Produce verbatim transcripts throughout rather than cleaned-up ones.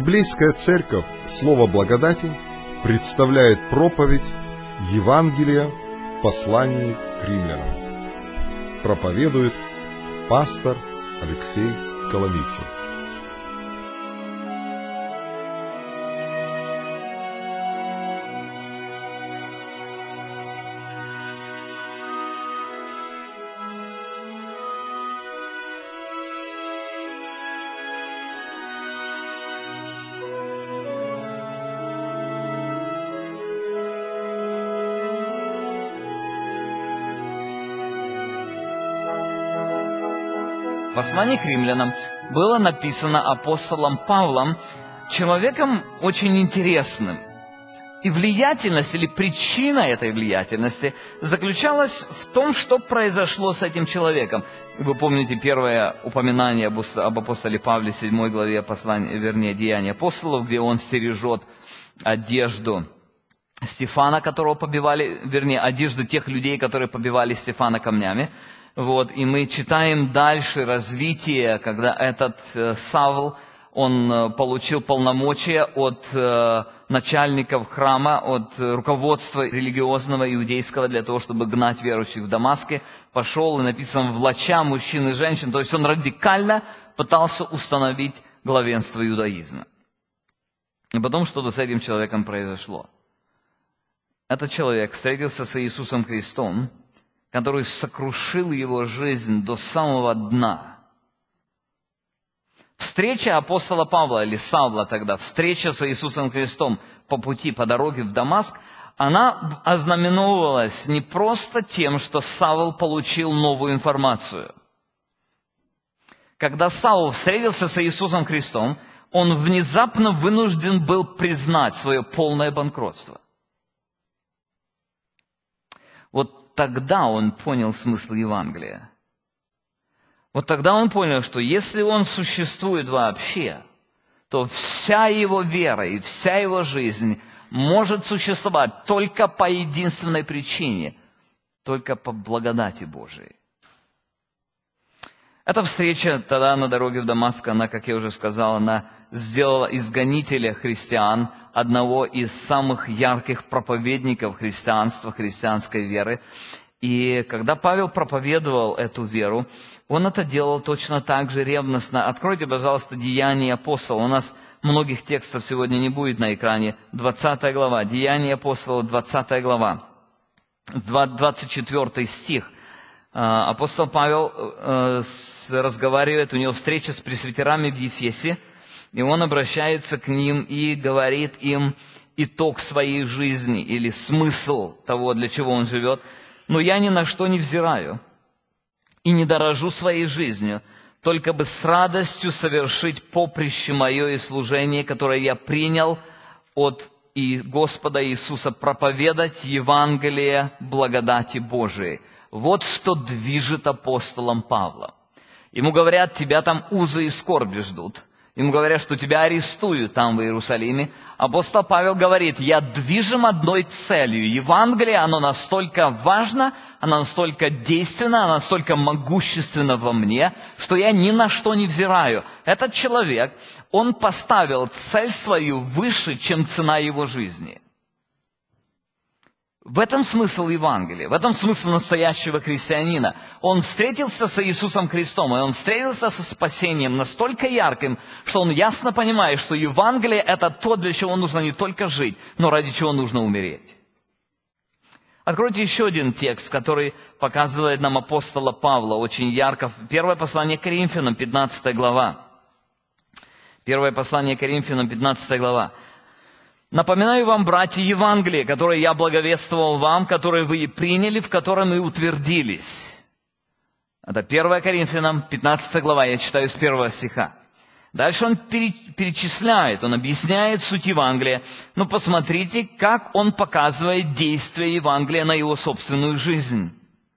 Библейская церковь Слово Благодати представляет проповедь Евангелия в послании к римлянам. Проповедует пастор Алексей Коломийцев. В послании к римлянам было написано апостолом Павлом, человеком очень интересным. И влиятельность или причина этой влиятельности заключалась в том, что произошло с этим человеком. Вы помните первое упоминание об апостоле Павле в седьмой главе послания, вернее, Деяния апостолов, где он стережет одежду Стефана, которого побивали, вернее, одежду тех людей, которые побивали Стефана камнями. Вот, и мы читаем дальше развитие, когда этот э, Савл, он э, получил полномочия от э, начальников храма, от э, руководства религиозного иудейского для того, чтобы гнать верующих в Дамаске. Пошел и написано «влача мужчин и женщин», то есть он радикально пытался установить главенство иудаизма. И потом что-то с этим человеком произошло. Этот человек встретился с Иисусом Христом, который сокрушил его жизнь до самого дна. Встреча апостола Павла, или Савла тогда, встреча с Иисусом Христом по пути, по дороге в Дамаск, она ознаменовывалась не просто тем, что Савл получил новую информацию. Когда Савл встретился с Иисусом Христом, он внезапно вынужден был признать свое полное банкротство. Вот тогда он понял смысл Евангелия. Вот тогда он понял, что если он существует вообще, то вся его вера и вся его жизнь может существовать только по единственной причине, только по благодати Божией. Эта встреча тогда на дороге в Дамаск, она, как я уже сказал, она сделала из гонителя христиан одного из самых ярких проповедников христианства, христианской веры. И когда Павел проповедовал эту веру, он это делал точно так же ревностно. Откройте, пожалуйста, Деяния апостолов. У нас многих текстов сегодня не будет на экране. двадцатая глава, Деяния апостолов, двадцатая глава, двадцать четвёртый стих. Апостол Павел разговаривает, у него встреча с пресвитерами в Ефесе, и он обращается к ним и говорит им итог своей жизни или смысл того, для чего он живет. «Но я ни на что не взираю и не дорожу своей жизнью, только бы с радостью совершить поприще мое и служение, которое я принял от и Господа Иисуса, проповедать Евангелие благодати Божией». Вот что движет апостолом Павла. Ему говорят, тебя там узы и скорби ждут. Ему говорят, что тебя арестуют там, в Иерусалиме. Апостол Павел говорит, я движим одной целью. Евангелие, оно настолько важно, оно настолько действенно, оно настолько могущественно во мне, что я ни на что не взираю. Этот человек, он поставил цель свою выше, чем цена его жизни. В этом смысл Евангелия, в этом смысл настоящего христианина. Он встретился с Иисусом Христом, и он встретился со спасением настолько ярким, что он ясно понимает, что Евангелие – это то, для чего нужно не только жить, но ради чего нужно умереть. Откройте еще один текст, который показывает нам апостола Павла очень ярко. Первое послание к Коринфянам, пятнадцатая глава. Первое послание к Коринфянам, пятнадцатая глава. «Напоминаю вам, братья, Евангелие, которое я благовествовал вам, которое вы и приняли, в котором и утвердились». Это первое Коринфянам, пятнадцатая глава, я читаю с первого стиха. Дальше он перечисляет, он объясняет суть Евангелия. Но посмотрите, как он показывает действие Евангелия на его собственную жизнь.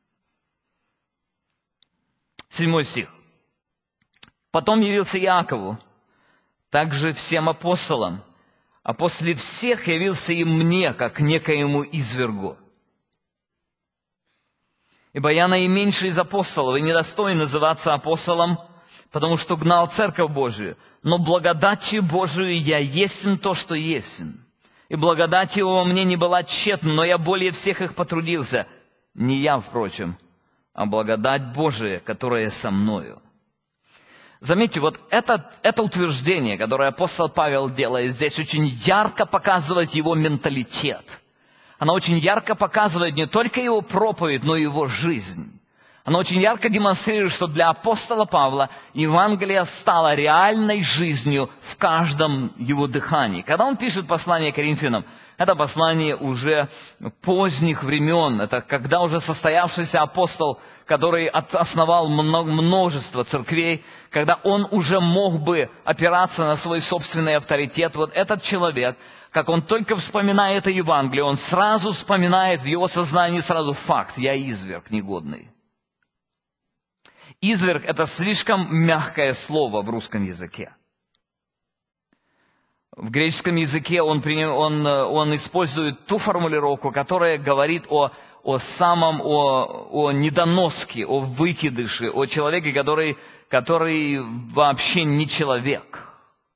Седьмой стих. «Потом явился Иакову, также всем апостолам, а после всех явился и мне, как некоему извергу. Ибо я наименьший из апостолов и недостоин называться апостолом, потому что гнал церковь Божию, но благодатью Божию я есмь то, что есмь. И благодать его во мне не была тщетна, но я более всех их потрудился. Не я, впрочем, а благодать Божия, которая со мною». Заметьте, вот это, это утверждение, которое апостол Павел делает здесь, очень ярко показывает его менталитет. Оно очень ярко показывает не только его проповедь, но и его жизнь. Оно очень ярко демонстрирует, что для апостола Павла Евангелие стало реальной жизнью в каждом его дыхании. Когда он пишет послание Коринфянам, это послание уже поздних времен, это когда уже состоявшийся апостол, который основал множество церквей, когда он уже мог бы опираться на свой собственный авторитет. Вот этот человек, как он только вспоминает это Евангелие, он сразу вспоминает в его сознании сразу факт: «Я изверг негодный». Изверг – это слишком мягкое слово в русском языке. В греческом языке он, он, он использует ту формулировку, которая говорит о, о самом, о, о недоноске, о выкидыше, о человеке, который, который вообще не человек.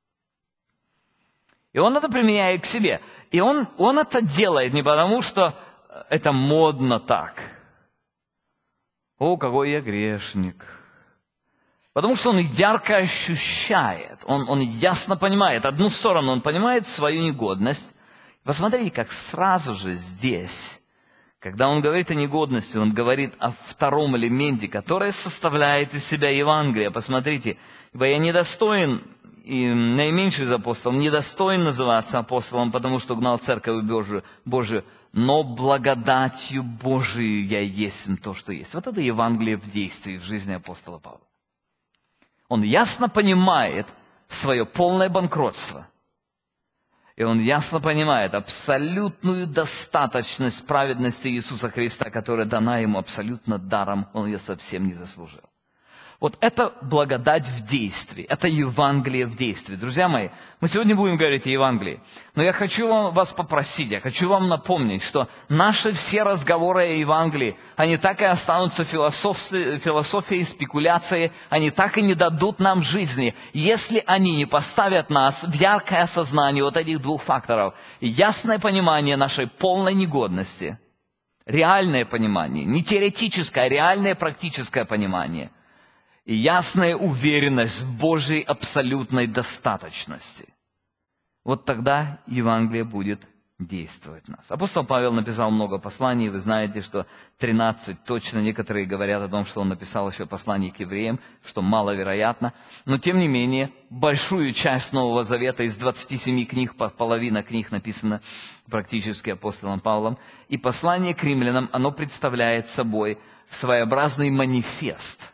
И он это применяет к себе. И он, он это делает не потому, что это модно так. «О, какой я грешник!» Потому что он ярко ощущает, он, он ясно понимает. Одну сторону он понимает свою негодность. Посмотрите, как сразу же здесь, когда он говорит о негодности, он говорит о втором элементе, который составляет из себя Евангелие. Посмотрите, ибо я недостоин, и наименьший из апостолов, недостоин называться апостолом, потому что гнал церковь Божию, Божию, но благодатью Божией я есть то, что есть. Вот это Евангелие в действии в жизни апостола Павла. Он ясно понимает свое полное банкротство. И он ясно понимает абсолютную достаточность праведности Иисуса Христа, которая дана ему абсолютно даром, он ее совсем не заслужил. Вот это благодать в действии, это Евангелие в действии. Друзья мои, мы сегодня будем говорить о Евангелии, но я хочу вас попросить, я хочу вам напомнить, что наши все разговоры о Евангелии, они так и останутся философией, философией, спекуляцией, они так и не дадут нам жизни, если они не поставят нас в яркое осознание вот этих двух факторов. Ясное понимание нашей полной негодности, реальное понимание, не теоретическое, а реальное практическое понимание – и ясная уверенность в Божьей абсолютной достаточности. Вот тогда Евангелие будет действовать в нас. Апостол Павел написал много посланий. Вы знаете, что тринадцать точно. Некоторые говорят о том, что он написал еще послание к евреям, что маловероятно. Но, тем не менее, большую часть Нового Завета из двадцати семи книг, половина книг написана практически апостолом Павлом. И послание к римлянам, оно представляет собой своеобразный манифест,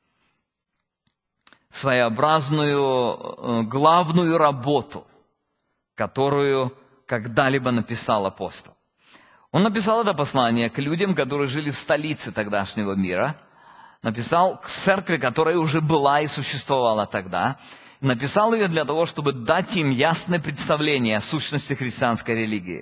своеобразную главную работу, которую когда-либо написал апостол. Он написал это послание к людям, которые жили в столице тогдашнего мира, написал к церкви, которая уже была и существовала тогда, написал ее для того, чтобы дать им ясное представление о сущности христианской религии.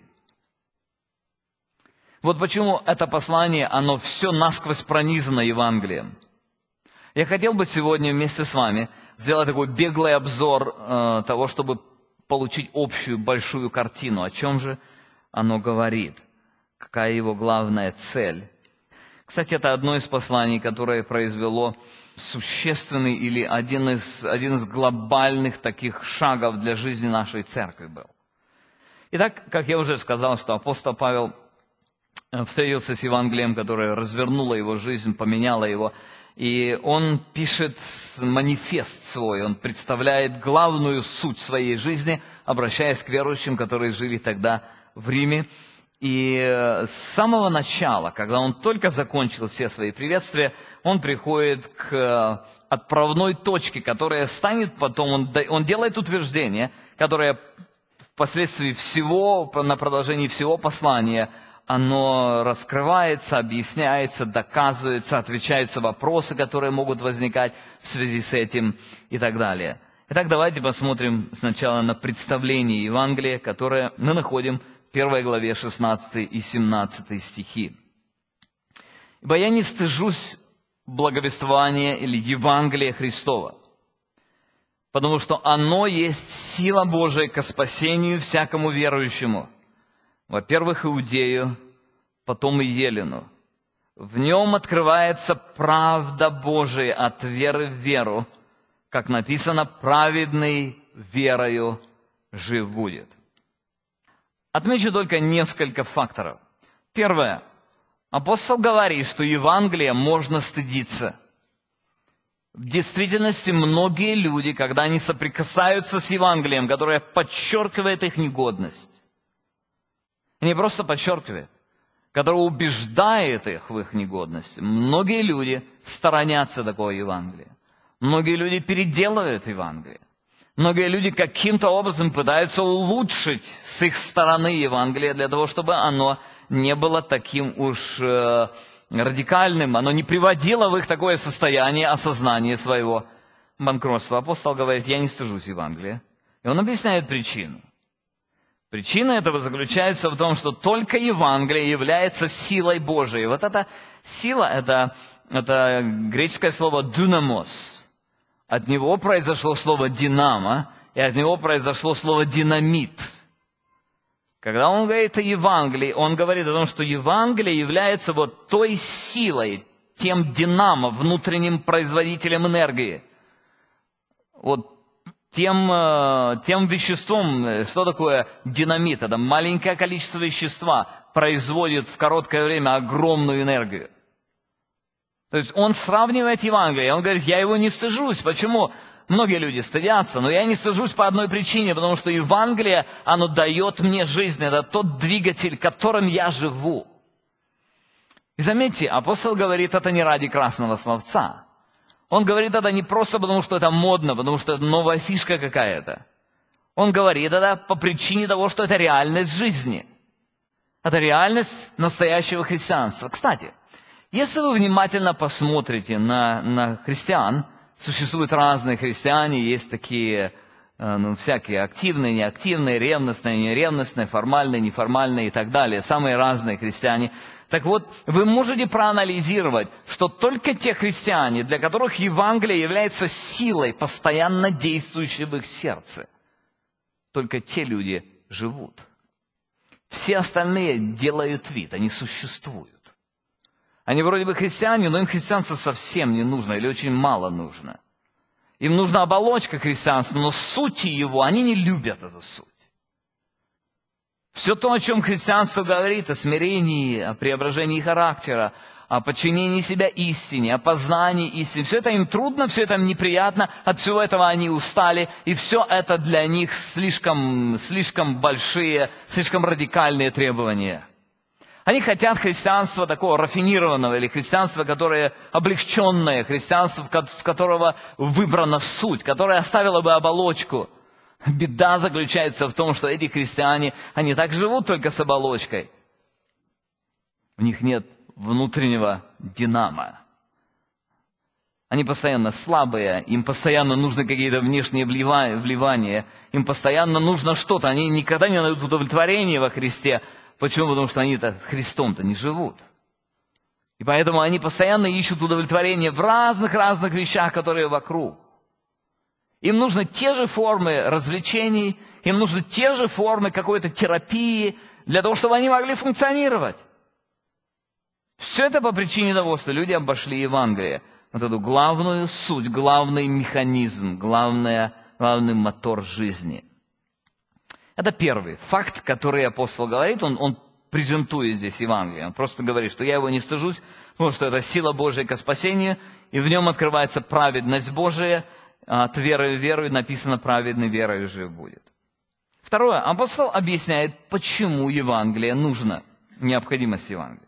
Вот почему это послание, оно все насквозь пронизано Евангелием. Я хотел бы сегодня вместе с вами сделать такой беглый обзор э, того, чтобы получить общую большую картину, о чем же оно говорит, какая его главная цель. Кстати, это одно из посланий, которое произвело существенный или один из, один из глобальных таких шагов для жизни нашей церкви был. Итак, как я уже сказал, что апостол Павел встретился с Евангелием, которое развернуло его жизнь, поменяло его. И он пишет манифест свой, он представляет главную суть своей жизни, обращаясь к верующим, которые жили тогда в Риме. И с самого начала, когда он только закончил все свои приветствия, он приходит к отправной точке, которая станет потом, он, он делает утверждение, которое впоследствии всего, на продолжении всего послания, оно раскрывается, объясняется, доказывается, отвечаются вопросы, которые могут возникать в связи с этим и так далее. Итак, давайте посмотрим сначала на представление Евангелия, которое мы находим в первой главе шестнадцатый и семнадцатый стихи. «Ибо я не стыжусь благовествования или Евангелия Христова, потому что оно есть сила Божия ко спасению всякому верующему. Во-первых, Иудею, потом и Елену. В нем открывается правда Божия от веры в веру, как написано, праведный верою жив будет. Отмечу только несколько факторов. Первое. Апостол говорит, что Евангелие можно стыдиться. В действительности многие люди, когда они соприкасаются с Евангелием, которое подчеркивает их негодность, не просто подчеркивает, которое убеждает их в их негодности, многие люди сторонятся такого Евангелия. Многие люди переделывают Евангелие. Многие люди каким-то образом пытаются улучшить с их стороны Евангелие для того, чтобы оно не было таким уж э, радикальным, оно не приводило в их такое состояние осознания своего банкротства. Апостол говорит, я не стыжусь Евангелия. И он объясняет причину. Причина этого заключается в том, что только Евангелие является силой Божией. Вот эта сила, это, это греческое слово «дунамос». От него произошло слово «динамо», и от него произошло слово «динамит». Когда он говорит о Евангелии, он говорит о том, что Евангелие является вот той силой, тем динамо, внутренним производителем энергии. Вот тем, тем веществом, что такое динамит? Это маленькое количество вещества производит в короткое время огромную энергию. То есть он сравнивает Евангелие, он говорит, я его не стыжусь. Почему? Многие люди стыдятся, но я не стыжусь по одной причине, потому что Евангелие, оно дает мне жизнь, это тот двигатель, которым я живу. И заметьте, апостол говорит это не ради красного словца. Он говорит это не просто потому, что это модно, потому что это новая фишка какая-то. Он говорит это по причине того, что это реальность жизни. Это реальность настоящего христианства. Кстати, если вы внимательно посмотрите на, на христиан, существуют разные христиане, есть такие, ну, всякие активные, неактивные, ревностные, неревностные, формальные, неформальные и так далее, самые разные христиане. Так вот, вы можете проанализировать, что только те христиане, для которых Евангелие является силой, постоянно действующей в их сердце, только те люди живут. Все остальные делают вид, они существуют. Они вроде бы христиане, но им христианство совсем не нужно или очень мало нужно. Им нужна оболочка христианства, но сути его, они не любят эту суть. Все то, о чем христианство говорит, о смирении, о преображении характера, о подчинении себя истине, о познании истины, все это им трудно, все это им неприятно, от всего этого они устали, и все это для них слишком, слишком большие, слишком радикальные требования. Они хотят христианства такого рафинированного, или христианства, которое облегченное, христианство, с которого выбрана суть, которое оставило бы оболочку. Беда заключается в том, что эти христиане, они так живут только с оболочкой. У них нет внутреннего динамо. Они постоянно слабые, им постоянно нужны какие-то внешние вливания, им постоянно нужно что-то, они никогда не найдут удовлетворения во Христе. Почему? Потому что они-то Христом-то не живут. И поэтому они постоянно ищут удовлетворение в разных-разных вещах, которые вокруг. Им нужны те же формы развлечений, им нужны те же формы какой-то терапии, для того, чтобы они могли функционировать. Все это по причине того, что люди обошли Евангелие. Вот эту главную суть, главный механизм, главное, главный мотор жизни. Это первый факт, который апостол говорит, он, он презентует здесь Евангелие. Он просто говорит, что я его не стыжусь, потому что это сила Божия ко спасению, и в нем открывается праведность Божия, от веры в веру, и написано праведный верою жив будет. Второе, апостол объясняет, почему Евангелие нужно, необходимость Евангелия.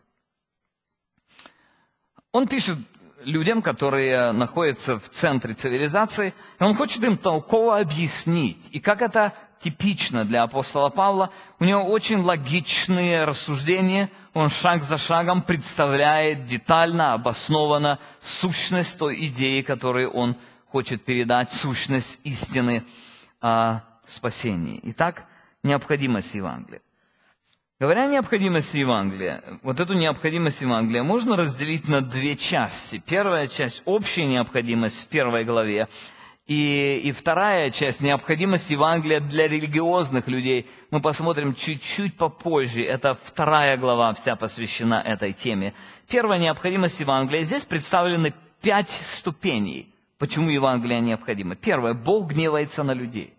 Он пишет людям, которые находятся в центре цивилизации, и он хочет им толково объяснить, и как это типично для апостола Павла, у него очень логичные рассуждения, он шаг за шагом представляет детально, обоснованно сущность той идеи, которую он хочет передать, сущность истины о спасении. Итак, необходимость Евангелия. Говоря о необходимости Евангелия, вот эту необходимость Евангелия можно разделить на две части. Первая часть – общая необходимость в первой главе, И, и вторая часть, необходимость Евангелия для религиозных людей, мы посмотрим чуть-чуть попозже. Это вторая глава вся посвящена этой теме. Первая необходимость Евангелия. Здесь представлены пять ступеней, почему Евангелие необходимо. Первое. Бог гневается на людей.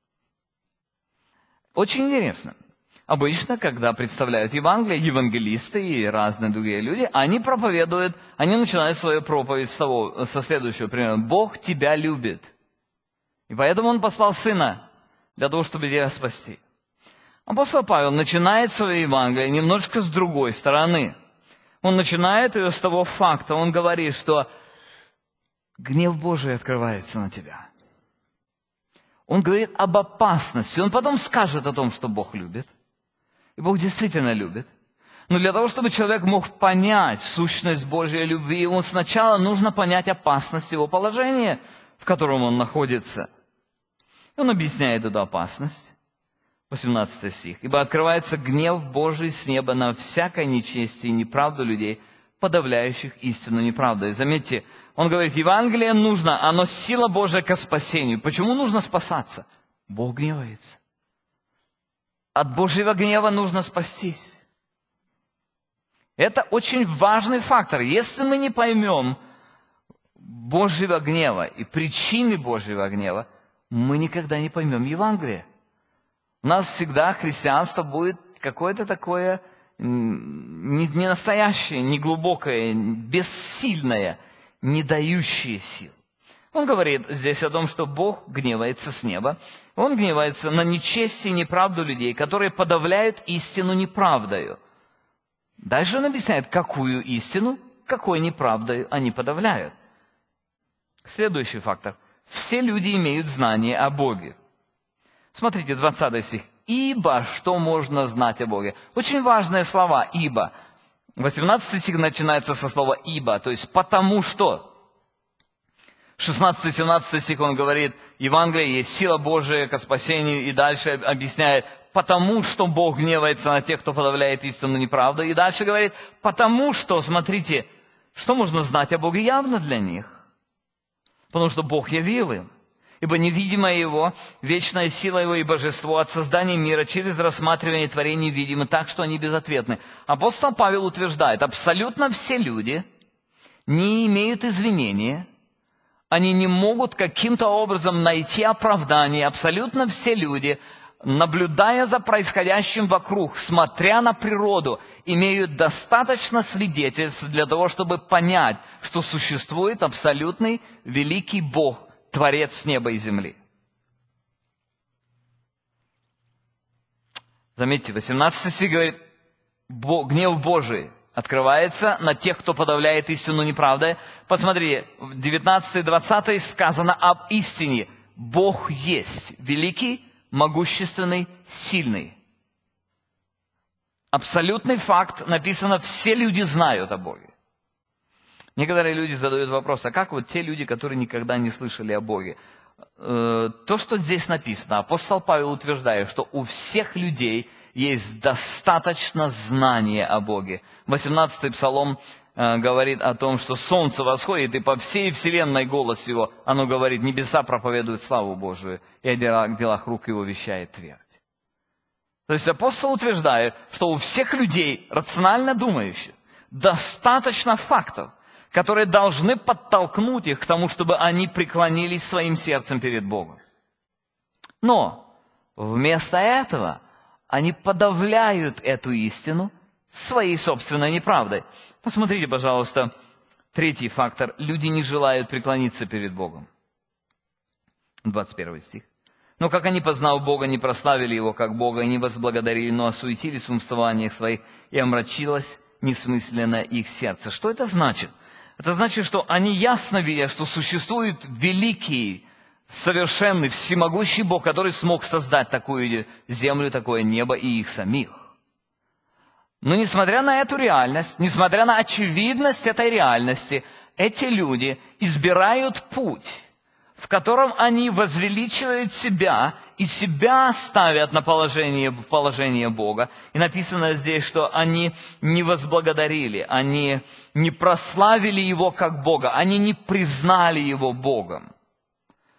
Очень интересно. Обычно, когда представляют Евангелие, евангелисты и разные другие люди, они проповедуют, они начинают свою проповедь с того, со следующего примера. «Бог тебя любит». И поэтому Он послал Сына для того, чтобы тебя спасти. Апостол Павел начинает свое Евангелие немножко с другой стороны. Он начинает ее с того факта, он говорит, что гнев Божий открывается на тебя. Он говорит об опасности. Он потом скажет о том, что Бог любит. И Бог действительно любит. Но для того, чтобы человек мог понять сущность Божьей любви, ему сначала нужно понять опасность его положения, в котором он находится. И он объясняет эту опасность. восемнадцатый стих. «Ибо открывается гнев Божий с неба на всякое нечестие и неправду людей, подавляющих истину неправдой». Заметьте, он говорит, Евангелие нужно, оно сила Божия ко спасению. Почему нужно спасаться? Бог гневается. От Божьего гнева нужно спастись. Это очень важный фактор. Если мы не поймем Божьего гнева и причины Божьего гнева, мы никогда не поймем Евангелие. У нас всегда христианство будет какое-то такое не настоящее, не глубокое, бессильное, не дающее сил. Он говорит здесь о том, что Бог гневается с неба. Он гневается на нечестие и неправду людей, которые подавляют истину неправдою. Дальше он объясняет, какую истину, какой неправдою они подавляют. Следующий фактор. Все люди имеют знание о Боге. Смотрите, двадцатый стих. «Ибо что можно знать о Боге?» Очень важные слова «ибо». восемнадцатый стих начинается со слова «ибо», то есть «потому что». шестнадцатый-семнадцатый стих он говорит, Евангелие есть сила Божия ко спасению, и дальше объясняет, потому что Бог гневается на тех, кто подавляет истину неправду. И дальше говорит, потому что, смотрите, что можно знать о Боге явно для них. Потому что Бог явил им. Ибо невидимая Его, вечная сила Его и божество от создания мира через рассматривание творений видимы так, что они безответны. Апостол Павел утверждает, абсолютно все люди не имеют извинения, они не могут каким-то образом найти оправдание. Абсолютно все люди, наблюдая за происходящим вокруг, смотря на природу, имеют достаточно свидетельств для того, чтобы понять, что существует абсолютный великий Бог, Творец неба и земли. Заметьте, восемнадцатый стих говорит, гнев Божий открывается на тех, кто подавляет истину неправдой. Посмотрите, в девятнадцатый-двадцатый сказано об истине. Бог есть великий, могущественный, сильный. Абсолютный факт, написано, все люди знают о Боге. Некоторые люди задают вопрос, а как вот те люди, которые никогда не слышали о Боге? То, что здесь написано, апостол Павел утверждает, что у всех людей есть достаточно знания о Боге. восемнадцатый псалом э, говорит о том, что солнце восходит, и по всей вселенной голос его, оно говорит, небеса проповедуют славу Божию, и о делах, делах рук его вещает твердь. То есть апостол утверждает, что у всех людей, рационально думающих, достаточно фактов, которые должны подтолкнуть их к тому, чтобы они преклонились своим сердцем перед Богом. Но вместо этого они подавляют эту истину своей собственной неправдой. Посмотрите, пожалуйста, третий фактор. Люди не желают преклониться перед Богом. двадцать первый стих. «Но как они, познав Бога, не прославили Его как Бога, и не возблагодарили, но осуетились в умствованиях своих, и омрачилось несмысленно их сердце». Что это значит? Это значит, что они ясно видят, что существует великий, совершенный, всемогущий Бог, который смог создать такую землю, такое небо и их самих. Но несмотря на эту реальность, несмотря на очевидность этой реальности, эти люди избирают путь, в котором они возвеличивают себя и себя ставят на положение, в положение Бога. И написано здесь, что они не возблагодарили, они не прославили Его как Бога, они не признали Его Богом.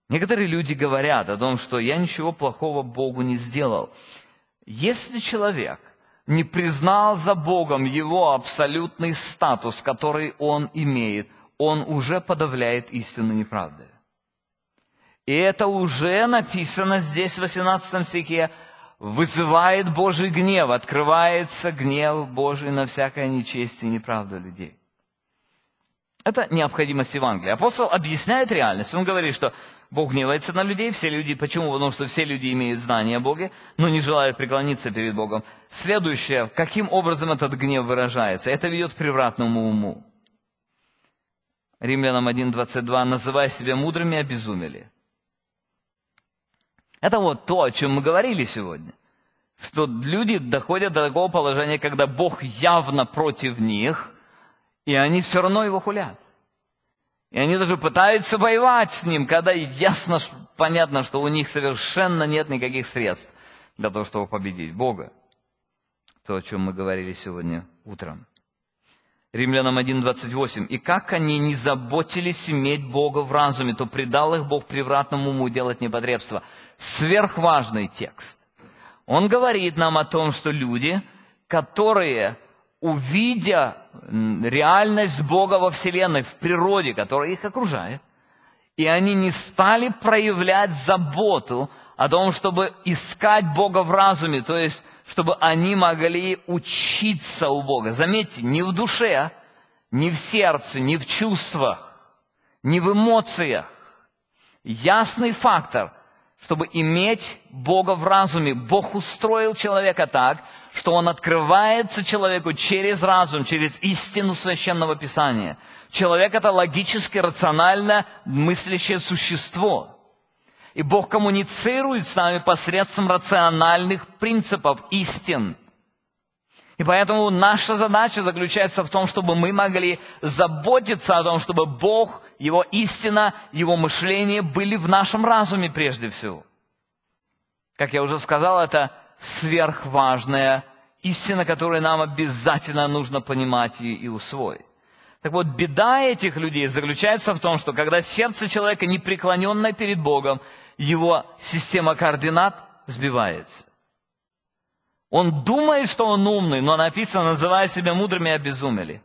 Некоторые люди говорят о том, что я ничего плохого Богу не сделал. Если человек не признал за Богом его абсолютный статус, который он имеет, он уже подавляет истину неправды. И это уже написано здесь в восемнадцатом стихе, вызывает Божий гнев, открывается гнев Божий на всякое нечестие и неправду людей. Это необходимость Евангелия. Апостол объясняет реальность. Он говорит, что Бог гневается на людей, все люди. Почему? Потому что все люди имеют знание о Боге, но не желают преклониться перед Богом. Следующее, каким образом этот гнев выражается? Это ведет к превратному уму. Римлянам один двадцать два, называя себя мудрыми, обезумели. Это вот то, о чем мы говорили сегодня. Что люди доходят до такого положения, когда Бог явно против них, и они все равно его хулят. И они даже пытаются воевать с ним, когда ясно, понятно, что у них совершенно нет никаких средств для того, чтобы победить Бога. То, о чем мы говорили сегодня утром. Римлянам один двадцать восемь. «И как они не заботились иметь Бога в разуме, то предал их Бог превратному уму делать непотребство». Сверхважный текст. Он говорит нам о том, что люди, которые, увидя реальность Бога во Вселенной, в природе, которая их окружает, и они не стали проявлять заботу о том, чтобы искать Бога в разуме, то есть, чтобы они могли учиться у Бога. Заметьте, не в душе, не в сердце, не в чувствах, не в эмоциях. Ясный фактор, чтобы иметь Бога в разуме. Бог устроил человека так, что он открывается человеку через разум, через истину Священного Писания. Человек – это логически, рационально мыслящее существо. И Бог коммуницирует с нами посредством рациональных принципов, истин. И поэтому наша задача заключается в том, чтобы мы могли заботиться о том, чтобы Бог, Его истина, Его мышление были в нашем разуме прежде всего. Как я уже сказал, это сверхважная истина, которую нам обязательно нужно понимать и, и усвоить. Так вот, беда этих людей заключается в том, что когда сердце человека непреклоненное перед Богом, его система координат сбивается. Он думает, что он умный, но написано, называя себя мудрыми, обезумели.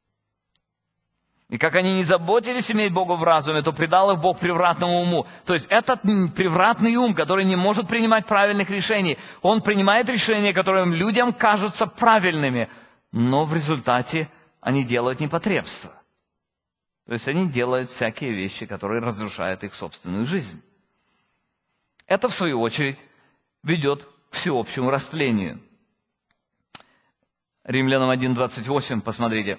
И как они не заботились иметь Бога в разуме, то предал их Бог превратному уму. То есть этот превратный ум, который не может принимать правильных решений, он принимает решения, которые людям кажутся правильными, но в результате они делают непотребство. То есть они делают всякие вещи, которые разрушают их собственную жизнь. Это, в свою очередь, ведет к всеобщему растлению. Римлянам один двадцать восемь, посмотрите.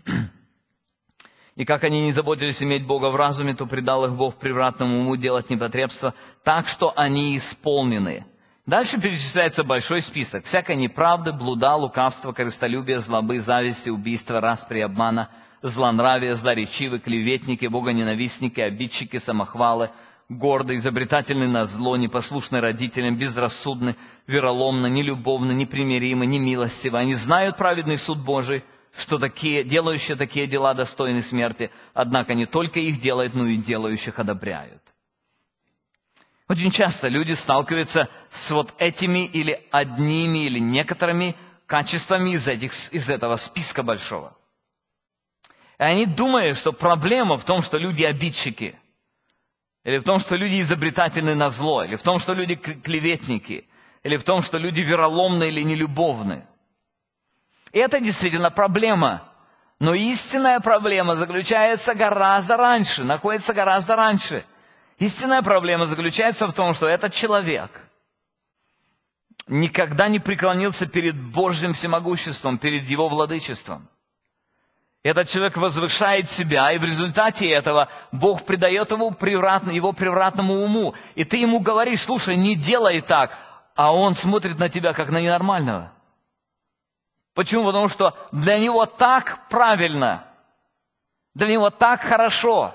«И как они не заботились иметь Бога в разуме, то предал их Бог превратному уму делать непотребство, так что они исполнены». Дальше перечисляется большой список. «Всякой неправды, блуда, лукавства, корыстолюбия, злобы, зависти, убийства, распри, обмана, злонравия, злоречивы, клеветники, богоненавистники, обидчики, самохвалы, гордый, изобретательный на зло, непослушный родителям, безрассудный, вероломно, нелюбовно, непримиримо, немилостиво. Они знают праведный суд Божий, что такие, делающие такие дела достойны смерти, однако не только их делают, но и делающих одобряют». Очень часто люди сталкиваются с вот этими или одними, или некоторыми качествами из, этих, из этого списка большого. И они думают, что проблема в том, что люди обидчики, или в том, что люди изобретательны на зло, или в том, что люди клеветники, или в том, что люди вероломны или нелюбовны. И это действительно проблема. Но истинная проблема заключается гораздо раньше, находится гораздо раньше. Истинная проблема заключается в том, что этот человек никогда не преклонился перед Божьим всемогуществом, перед Его владычеством. Этот человек возвышает себя, и в результате этого Бог придает ему превратно, его превратному уму. И ты ему говоришь: слушай, не делай так, а он смотрит на тебя как на ненормального. Почему? Потому что для него так правильно, для него так хорошо.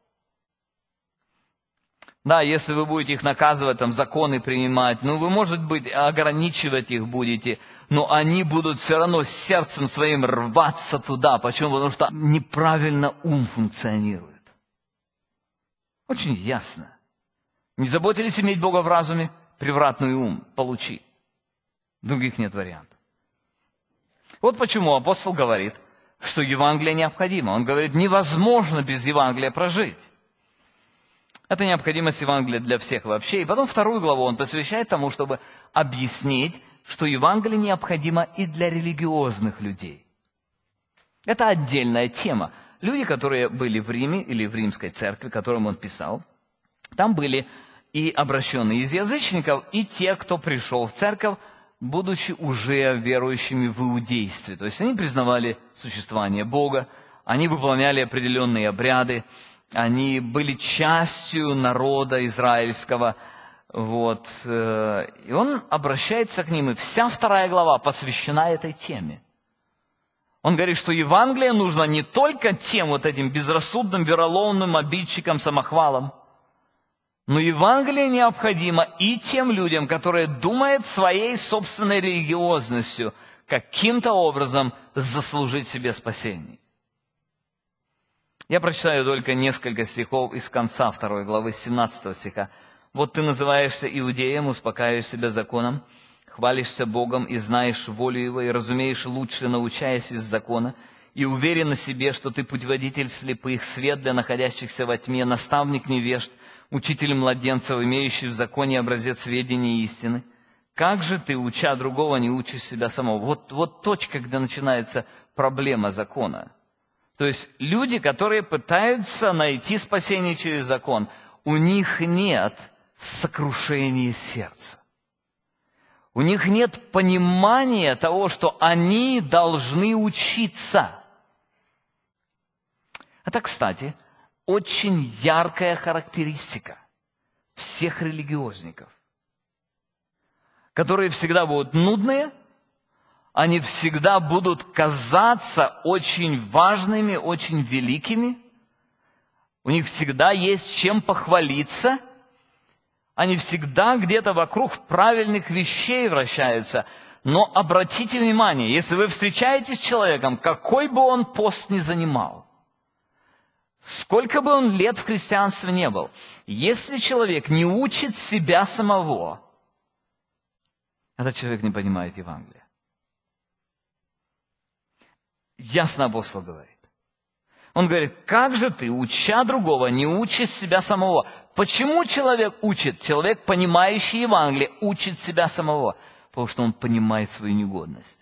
Да, если вы будете их наказывать, там, законы принимать, ну, вы, может быть, ограничивать их будете, но они будут все равно сердцем своим рваться туда. Почему? Потому что неправильно ум функционирует. Очень ясно. Не заботились иметь Бога в разуме? Превратный ум получи. Других нет вариантов. Вот почему апостол говорит, что Евангелие необходимо. Он говорит, невозможно без Евангелия прожить. Это необходимость Евангелия для всех вообще. И потом вторую главу он посвящает тому, чтобы объяснить, что Евангелие необходимо и для религиозных людей. Это отдельная тема. Люди, которые были в Риме или в римской церкви, которым он писал, там были и обращенные из язычников, и те, кто пришел в церковь, будучи уже верующими в иудействе. То есть они признавали существование Бога, они выполняли определенные обряды, они были частью народа израильского. Вот. И он обращается к ним, и вся вторая глава посвящена этой теме. Он говорит, что Евангелие нужно не только тем вот этим безрассудным, вероломным обидчикам, самохвалам, но Евангелие необходимо и тем людям, которые думают своей собственной религиозностью каким-то образом заслужить себе спасение. Я прочитаю только несколько стихов из конца второй главы, семнадцатого стиха. «Вот ты называешься иудеем, успокаиваешь себя законом, хвалишься Богом и знаешь волю Его, и разумеешь лучше, научаясь из закона, и уверен на себе, что ты путеводитель слепых, свет для находящихся во тьме, наставник невежд, учитель младенцев, имеющий в законе образец ведения истины. Как же ты, уча другого, не учишь себя самого?» Вот, вот точка, где начинается проблема закона. То есть люди, которые пытаются найти спасение через закон, у них нет сокрушения сердца. У них нет понимания того, что они должны учиться. Это, кстати, очень яркая характеристика всех религиозников, которые всегда будут нудные, они всегда будут казаться очень важными, очень великими, у них всегда есть чем похвалиться, они всегда где-то вокруг правильных вещей вращаются. Но обратите внимание, если вы встречаетесь с человеком, какой бы он пост ни занимал, сколько бы он лет в христианстве не был, если человек не учит себя самого, этот человек не понимает Евангелия. Ясно апостол говорит. Он говорит, как же ты, уча другого, не учишь себя самого? Почему человек учит? Человек, понимающий Евангелие, учит себя самого. Потому что он понимает свою негодность.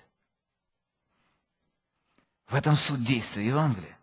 В этом суть действия Евангелия.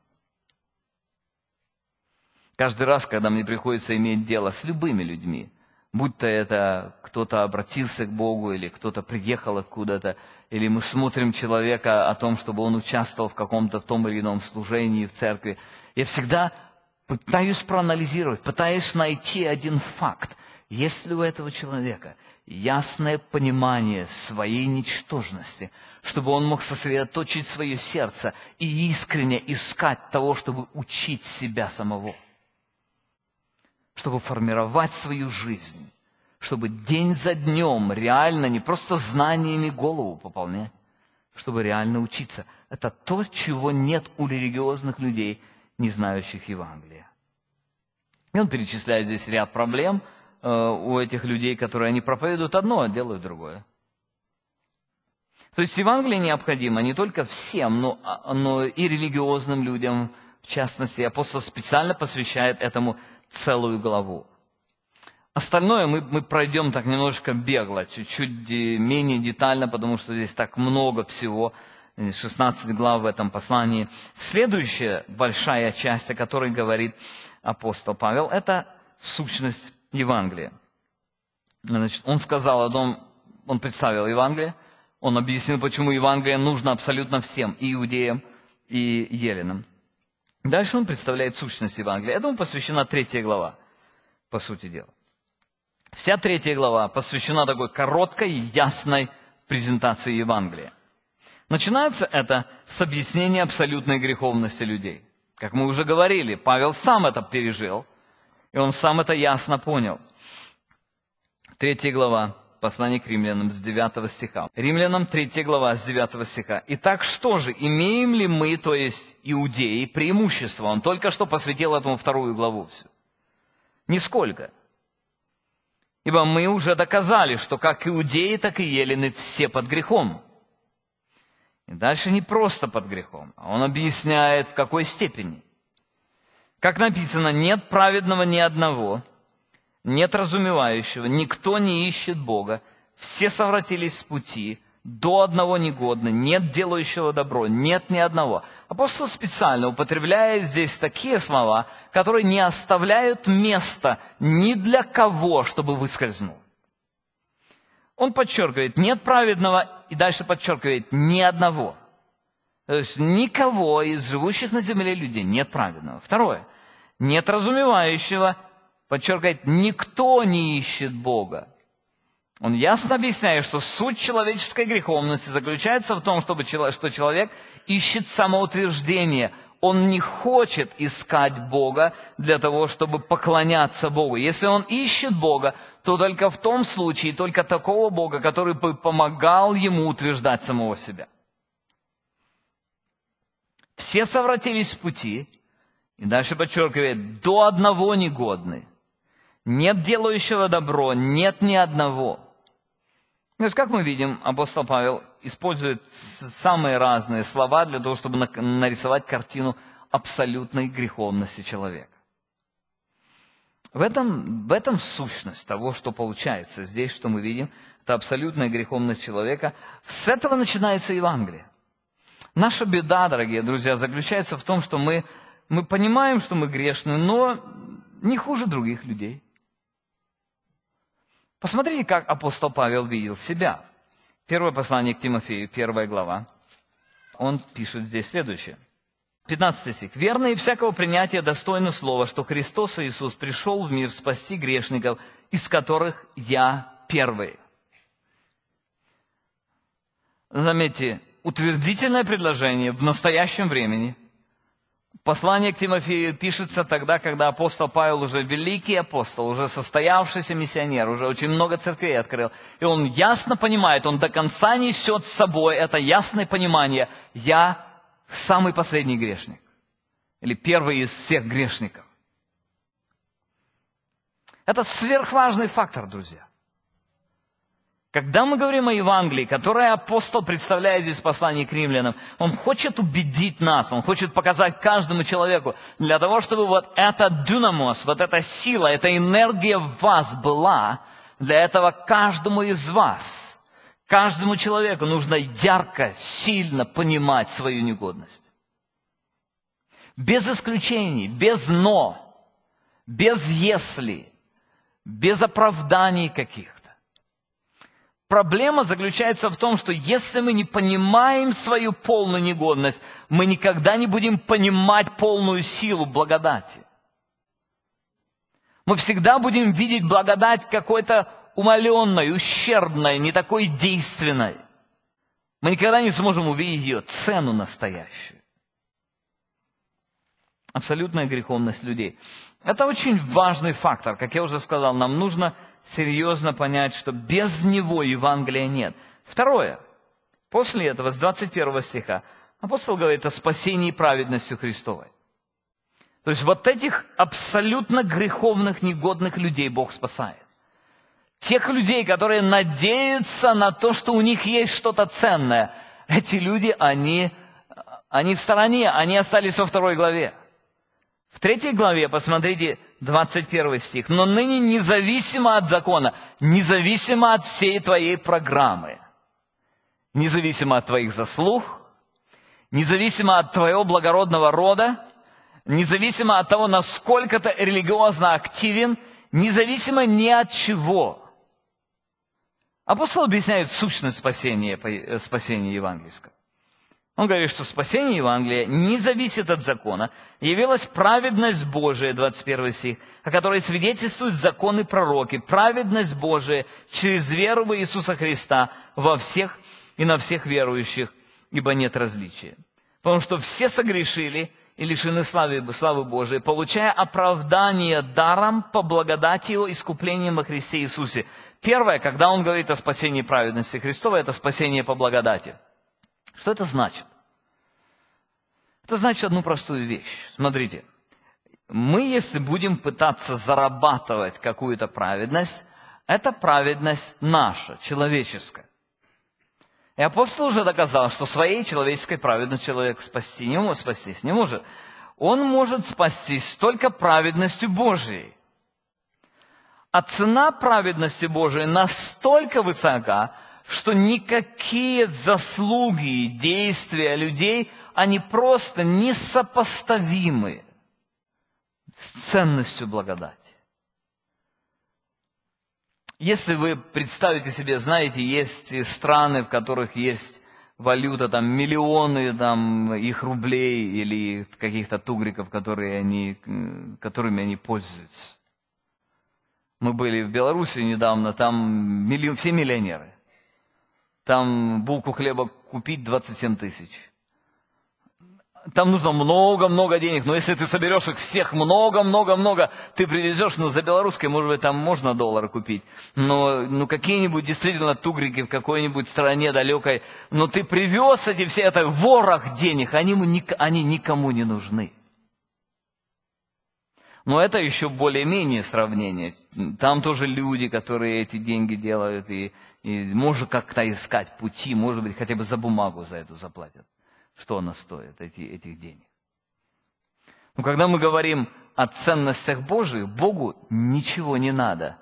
Каждый раз, когда мне приходится иметь дело с любыми людьми, будь то это кто-то обратился к Богу, или кто-то приехал откуда-то, или мы смотрим человека о том, чтобы он участвовал в каком-то в том или ином служении в церкви, я всегда пытаюсь проанализировать, пытаюсь найти один факт. Есть ли у этого человека ясное понимание своей ничтожности, чтобы он мог сосредоточить свое сердце и искренне искать того, чтобы учить себя самого, чтобы формировать свою жизнь, чтобы день за днем реально не просто знаниями голову пополнять, чтобы реально учиться. Это то, чего нет у религиозных людей, не знающих Евангелия. И он перечисляет здесь ряд проблем э, у этих людей, которые они проповедуют одно, а делают другое. То есть Евангелие необходимо не только всем, но, но и религиозным людям, в частности. Апостол специально посвящает этому целую главу. Остальное мы, мы пройдем так немножко бегло, чуть-чуть менее детально, потому что здесь так много всего, шестнадцать глав в этом послании. Следующая большая часть, о которой говорит апостол Павел, это сущность Евангелия. Значит, он сказал о том, он представил Евангелие, он объяснил, почему Евангелие нужно абсолютно всем, и иудеям, и еленам. Дальше он представляет сущность Евангелия. Этому посвящена третья глава, по сути дела. Вся третья глава посвящена такой короткой, ясной презентации Евангелия. Начинается это с объяснения абсолютной греховности людей. Как мы уже говорили, Павел сам это пережил, и он сам это ясно понял. Третья глава, послание к римлянам с девятого стиха. Римлянам третья глава с девятого стиха. «Итак, что же, имеем ли мы, то есть иудеи, преимущество?» Он только что посвятил этому вторую главу всю. Нисколько. Ибо мы уже доказали, что как иудеи, так и елены все под грехом. И дальше не просто под грехом, а он объясняет, в какой степени. Как написано, нет праведного ни одного, нет разумевающего, никто не ищет Бога, все совратились с пути, до одного негодны, нет делающего добро, нет ни одного. Апостол специально употребляет здесь такие слова, которые не оставляют места ни для кого, чтобы выскользнул. Он подчеркивает, нет праведного, и дальше подчеркивает, ни одного. То есть никого из живущих на земле людей нет праведного. Второе, нет разумевающего, подчеркивает, никто не ищет Бога. Он ясно объясняет, что суть человеческой греховности заключается в том, чтобы, что человек ищет самоутверждение. Он не хочет искать Бога для того, чтобы поклоняться Богу. Если он ищет Бога, то только в том случае, только такого Бога, который бы помогал ему утверждать самого себя. Все совратились в пути, и дальше подчеркивает, до одного негодны. Нет делающего добро, нет ни одного. То есть, как мы видим, апостол Павел использует самые разные слова для того, чтобы нарисовать картину абсолютной греховности человека. В этом, в этом сущность того, что получается здесь, что мы видим, это абсолютная греховность человека. С этого начинается Евангелие. Наша беда, дорогие друзья, заключается в том, что мы, мы понимаем, что мы грешны, но не хуже других людей. Посмотрите, как апостол Павел видел себя. Первое послание к Тимофею, первая глава. Он пишет здесь следующее. пятнадцатый стих. «Верно и всякого принятия достойно слова, что Христос Иисус пришел в мир спасти грешников, из которых я первый». Заметьте, утвердительное предложение в настоящем времени. Послание к Тимофею пишется тогда, когда апостол Павел уже великий апостол, уже состоявшийся миссионер, уже очень много церквей открыл. И он ясно понимает, он до конца несет с собой это ясное понимание. Я самый последний грешник. Или первый из всех грешников. Это сверхважный фактор, друзья. Когда мы говорим о Евангелии, которое апостол представляет здесь в послании к римлянам, он хочет убедить нас, он хочет показать каждому человеку, для того, чтобы вот эта дюнамос, вот эта сила, эта энергия в вас была, для этого каждому из вас, каждому человеку нужно ярко, сильно понимать свою негодность. Без исключений, без «но», без «если», без оправданий каких-то. Проблема заключается в том, что если мы не понимаем свою полную негодность, мы никогда не будем понимать полную силу благодати. Мы всегда будем видеть благодать какой-то умаленной, ущербной, не такой действенной. Мы никогда не сможем увидеть ее цену настоящую. Абсолютная греховность людей. Это очень важный фактор. Как я уже сказал, нам нужно серьезно понять, что без него Евангелия нет. Второе. После этого, с двадцать первого стиха, апостол говорит о спасении праведностью Христовой. То есть вот этих абсолютно греховных, негодных людей Бог спасает. Тех людей, которые надеются на то, что у них есть что-то ценное. Эти люди, они, они в стороне, они остались во второй главе. В третьей главе, посмотрите, двадцать первый стих. «Но ныне независимо от закона, независимо от всей твоей программы, независимо от твоих заслуг, независимо от твоего благородного рода, независимо от того, насколько ты религиозно активен, независимо ни от чего». Апостол объясняет сущность спасения, спасения евангельского. Он говорит, что спасение Евангелия не зависит от закона. Явилась праведность Божия, двадцать первый стих, о которой свидетельствуют законы и пророки. Праведность Божия через веру в Иисуса Христа во всех и на всех верующих, ибо нет различия. Потому что все согрешили и лишены славы, славы Божией, получая оправдание даром по благодати Его искуплением во Христе Иисусе. Первое, когда он говорит о спасении праведности Христовой, это спасение по благодати. Что это значит? Это значит одну простую вещь. Смотрите, мы, если будем пытаться зарабатывать какую-то праведность, Это праведность наша, человеческая. И апостол уже доказал, что своей человеческой праведностью человек спасти не может, спастись не может. Он может спастись только праведностью Божией. А цена праведности Божией настолько высока, что никакие заслуги и действия людей, они просто несопоставимы с ценностью благодати. Если вы представите себе, знаете, есть страны, в которых есть валюта, там миллионы там, их рублей или каких-то тугриков, которые они, которыми они пользуются. Мы были в Беларуси недавно, там миллион, все миллионеры. Там булку хлеба купить двадцать семь тысяч. Там нужно много-много денег, но если ты соберешь их всех много-много-много, ты привезешь, ну, за белорусской, может быть, там можно доллары купить, но ну, какие-нибудь действительно тугрики в какой-нибудь стране далекой, но ты привез эти все, это ворох денег, они, они никому не нужны. Но это еще более-менее сравнение. Там тоже люди, которые эти деньги делают, и, и может как-то искать пути, может быть, хотя бы за бумагу за эту заплатят. Что она стоит, эти, этих денег. Но когда мы говорим о ценностях Божьих, Богу ничего не надо.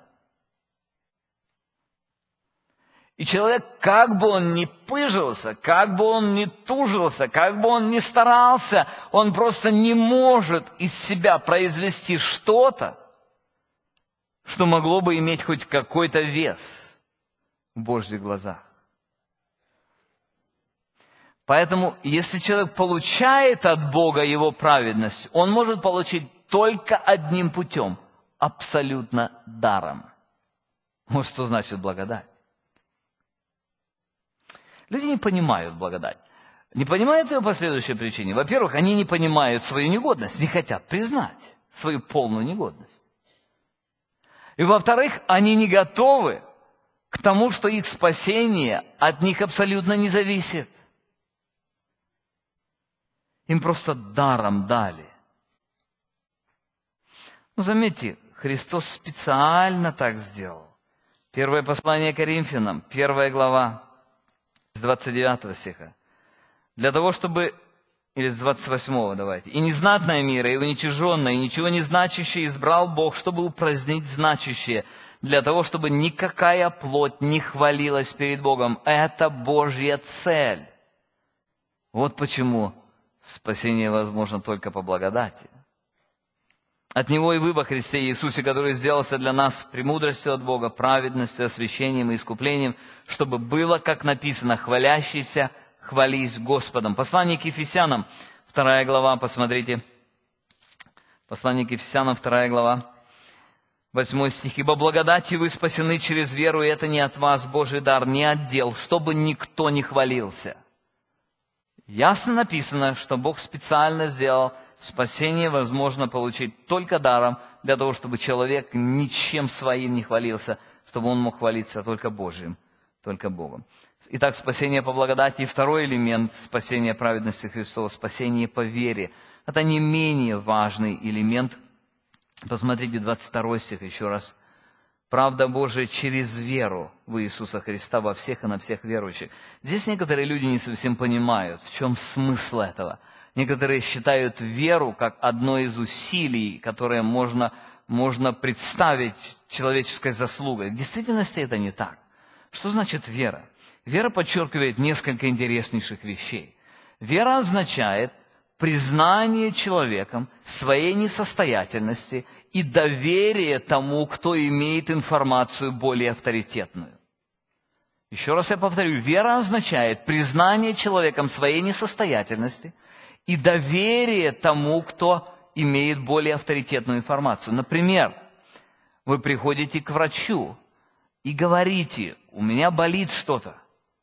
И человек, как бы он ни пыжился, как бы он ни тужился, как бы он ни старался, он просто не может из себя произвести что-то, что могло бы иметь хоть какой-то вес в Божьих глазах. Поэтому, если человек получает от Бога его праведность, он может получить только одним путем, абсолютно даром. Вот что значит благодать. Люди не понимают благодать. Не понимают ее по следующей причине. Во-первых, они не понимают свою негодность, не хотят признать свою полную негодность. И во-вторых, они не готовы к тому, что их спасение от них абсолютно не зависит. Им просто даром дали. Ну, заметьте, Христос специально так сделал. Первое послание Коринфянам, первая глава, с двадцать девятого стиха. Для того, чтобы, или с двадцать восьмого давайте. «И незнатное мира, и уничиженное, и ничего не значащее избрал Бог, чтобы упразднить значащее, для того, чтобы никакая плоть не хвалилась перед Богом». Это Божья цель. Вот почему спасение возможно только по благодати. От Него и вы во Христе Иисусе, который сделался для нас премудростью от Бога, праведностью, освящением и искуплением, чтобы было, как написано, хвалящийся, хвались Господом. Послание к Ефесянам, вторая глава, посмотрите. Послание к Ефесянам, вторая глава, восьмой стих. «Ибо благодатью вы спасены через веру, и это не от вас, Божий дар, не от дел, чтобы никто не хвалился». Ясно написано, что Бог специально сделал спасение возможно получить только даром, для того, чтобы человек ничем своим не хвалился, чтобы он мог хвалиться только Божьим, только Богом. Итак, спасение по благодати. И второй элемент спасения праведности Христова – спасение по вере. Это не менее важный элемент. Посмотрите, двадцать второй стих еще раз. «Правда Божия через веру в Иисуса Христа во всех и на всех верующих». Здесь некоторые люди не совсем понимают, в чем смысл этого. Некоторые считают веру как одно из усилий, которое можно, можно представить человеческой заслугой. В действительности это не так. Что значит вера? Вера подчеркивает несколько интереснейших вещей. Вера означает признание человеком своей несостоятельности и доверие тому, кто имеет информацию более авторитетную. Еще раз я повторю, вера означает признание человеком своей несостоятельности и доверие тому, кто имеет более авторитетную информацию. Например, вы приходите к врачу и говорите: «У меня болит что-то».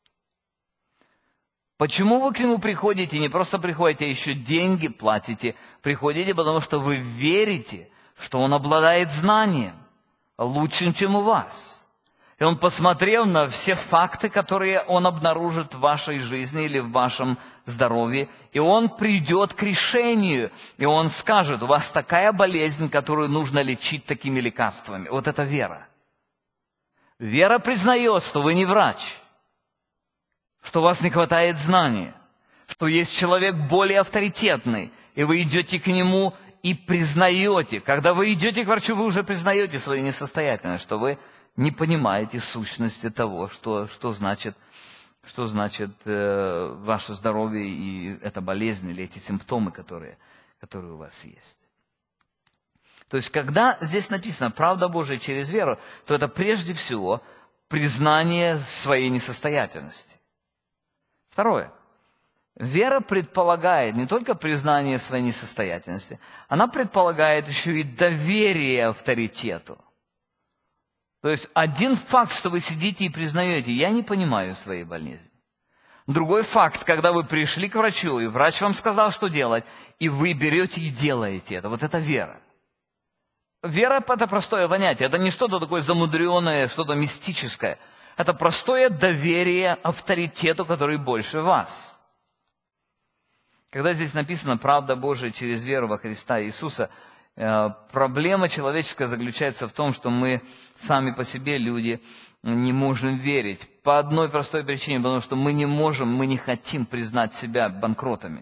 Почему вы к нему приходите? Не просто приходите, а еще деньги платите. Приходите, потому что вы верите, что он обладает знанием, лучшим, чем у вас. И он посмотрел на все факты, которые он обнаружит в вашей жизни или в вашем здоровье, и он придет к решению, и он скажет: у вас такая болезнь, которую нужно лечить такими лекарствами. Вот это вера. Вера признает, что вы не врач, что у вас не хватает знания, что есть человек более авторитетный, и вы идете к нему и признаете. Когда вы идете к врачу, вы уже признаете свою несостоятельность, что вы не понимаете сущности того, что, что значит, что значит э, ваше здоровье и эта болезнь или эти симптомы, которые, которые у вас есть. То есть, когда здесь написано «правда Божия через веру», то это прежде всего признание своей несостоятельности. Второе. Вера предполагает не только признание своей несостоятельности, она предполагает еще и доверие авторитету. То есть, один факт, что вы сидите и признаете, я не понимаю своей болезни. Другой факт, когда вы пришли к врачу, и врач вам сказал, что делать, и вы берете и делаете это. Вот это вера. Вера – это простое понятие, это не что-то такое замудренное, что-то мистическое. Это простое доверие авторитету, который больше вас. Когда здесь написано «правда Божия через веру во Христа Иисуса», проблема человеческая заключается в том, что мы сами по себе, люди, не можем верить. По одной простой причине, потому что мы не можем, мы не хотим признать себя банкротами.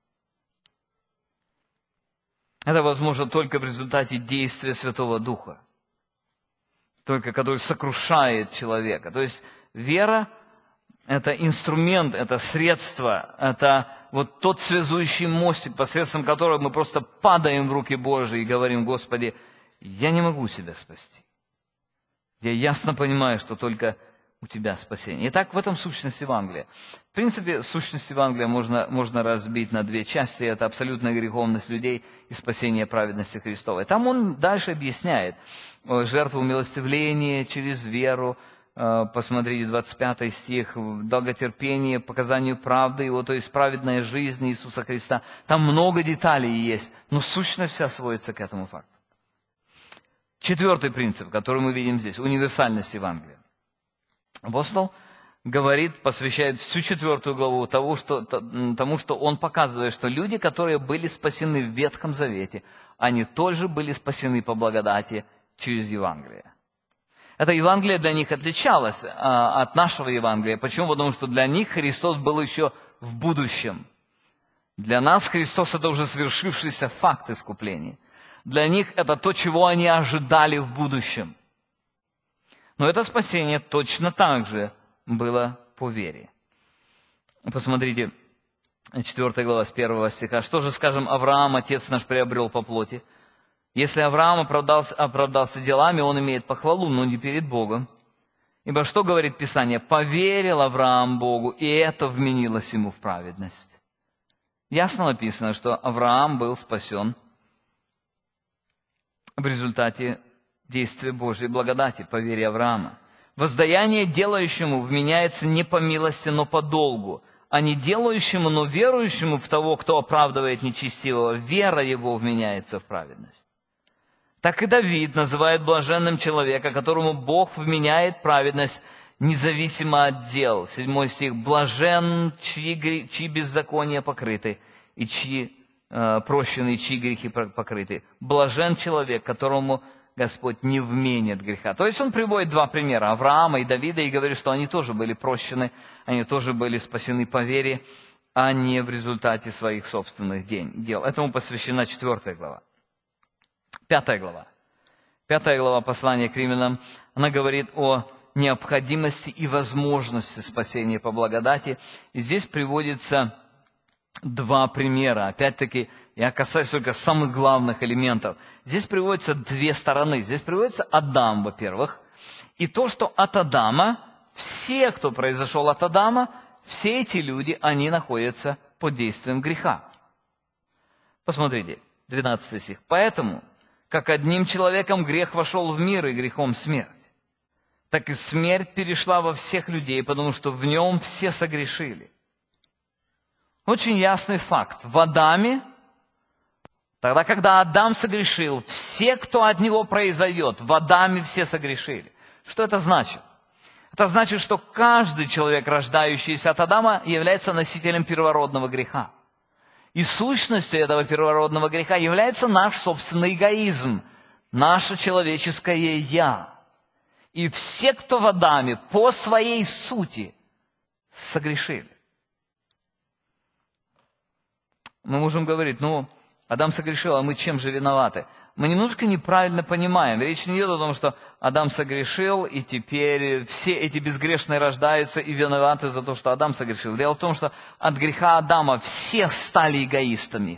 Это возможно только в результате действия Святого Духа, только который сокрушает человека. То есть вера – это инструмент, это средство, это вот тот связующий мостик, посредством которого мы просто падаем в руки Божьи и говорим: Господи, я не могу себя спасти. Я ясно понимаю, что только у Тебя спасение. Итак, в этом сущность Евангелия. В принципе, сущность Евангелия можно, можно разбить на две части. Это абсолютная греховность людей и спасение праведности Христовой. Там он дальше объясняет жертву умилостивления через веру. Посмотрите, двадцать пятый стих, долготерпение, показанию правды Его, то есть праведная жизнь Иисуса Христа. Там много деталей есть, но сущность вся сводится к этому факту. Четвертый принцип, который мы видим здесь, универсальность Евангелия. Апостол говорит, посвящает всю четвертую главу тому что, тому, что он показывает, что люди, которые были спасены в Ветхом Завете, они тоже были спасены по благодати через Евангелие. Это Евангелие для них отличалось а, от нашего Евангелия. Почему? Потому что для них Христос был еще в будущем. Для нас Христос – это уже свершившийся факт искупления. Для них это то, чего они ожидали в будущем. Но это спасение точно так же было по вере. Посмотрите, четвёртая глава с первого стиха. «Что же, скажем, Авраам, отец наш, приобрел по плоти? Если Авраам оправдался, оправдался делами, он имеет похвалу, но не перед Богом. Ибо что говорит Писание? Поверил Авраам Богу, и это вменилось ему в праведность». Ясно написано, что Авраам был спасен в результате действия Божьей благодати, по вере Авраама. Воздаяние делающему вменяется не по милости, но по долгу, а не делающему, но верующему в того, кто оправдывает нечестивого, вера его вменяется в праведность. Так и Давид называет блаженным человека, которому Бог вменяет праведность независимо от дел. Седьмой стих. «Блажен, чьи, чьи беззакония покрыты, и чьи э, прощены, и чьи грехи покрыты. Блажен человек, которому Господь не вменит греха». То есть он приводит два примера, Авраама и Давида, и говорит, что они тоже были прощены, они тоже были спасены по вере, а не в результате своих собственных дел. Этому посвящена четвертая глава. Пятая глава. Пятая глава послания к римлянам, она говорит о необходимости и возможности спасения по благодати. И здесь приводится два примера. Опять-таки, я касаюсь только самых главных элементов. Здесь приводятся две стороны. Здесь приводится Адам, во-первых, и то, что от Адама, все, кто произошел от Адама, все эти люди, они находятся под действием греха. Посмотрите, двенадцатый стих. «Поэтому, как одним человеком грех вошел в мир, и грехом смерть, так и смерть перешла во всех людей, потому что в нем все согрешили». Очень ясный факт. В Адаме, тогда, когда Адам согрешил, все, кто от него произойдет, в Адаме все согрешили. Что это значит? Это значит, что каждый человек, рождающийся от Адама, является носителем первородного греха. И сущностью этого первородного греха является наш собственный эгоизм, наше человеческое «я». И все, кто в Адаме, по своей сути согрешили. Мы можем говорить, ну, Адам согрешил, а мы чем же виноваты? Мы немножко неправильно понимаем. Речь не идет о том, что Адам согрешил, и теперь все эти безгрешные рождаются и виноваты за то, что Адам согрешил. Дело в том, что от греха Адама все стали эгоистами.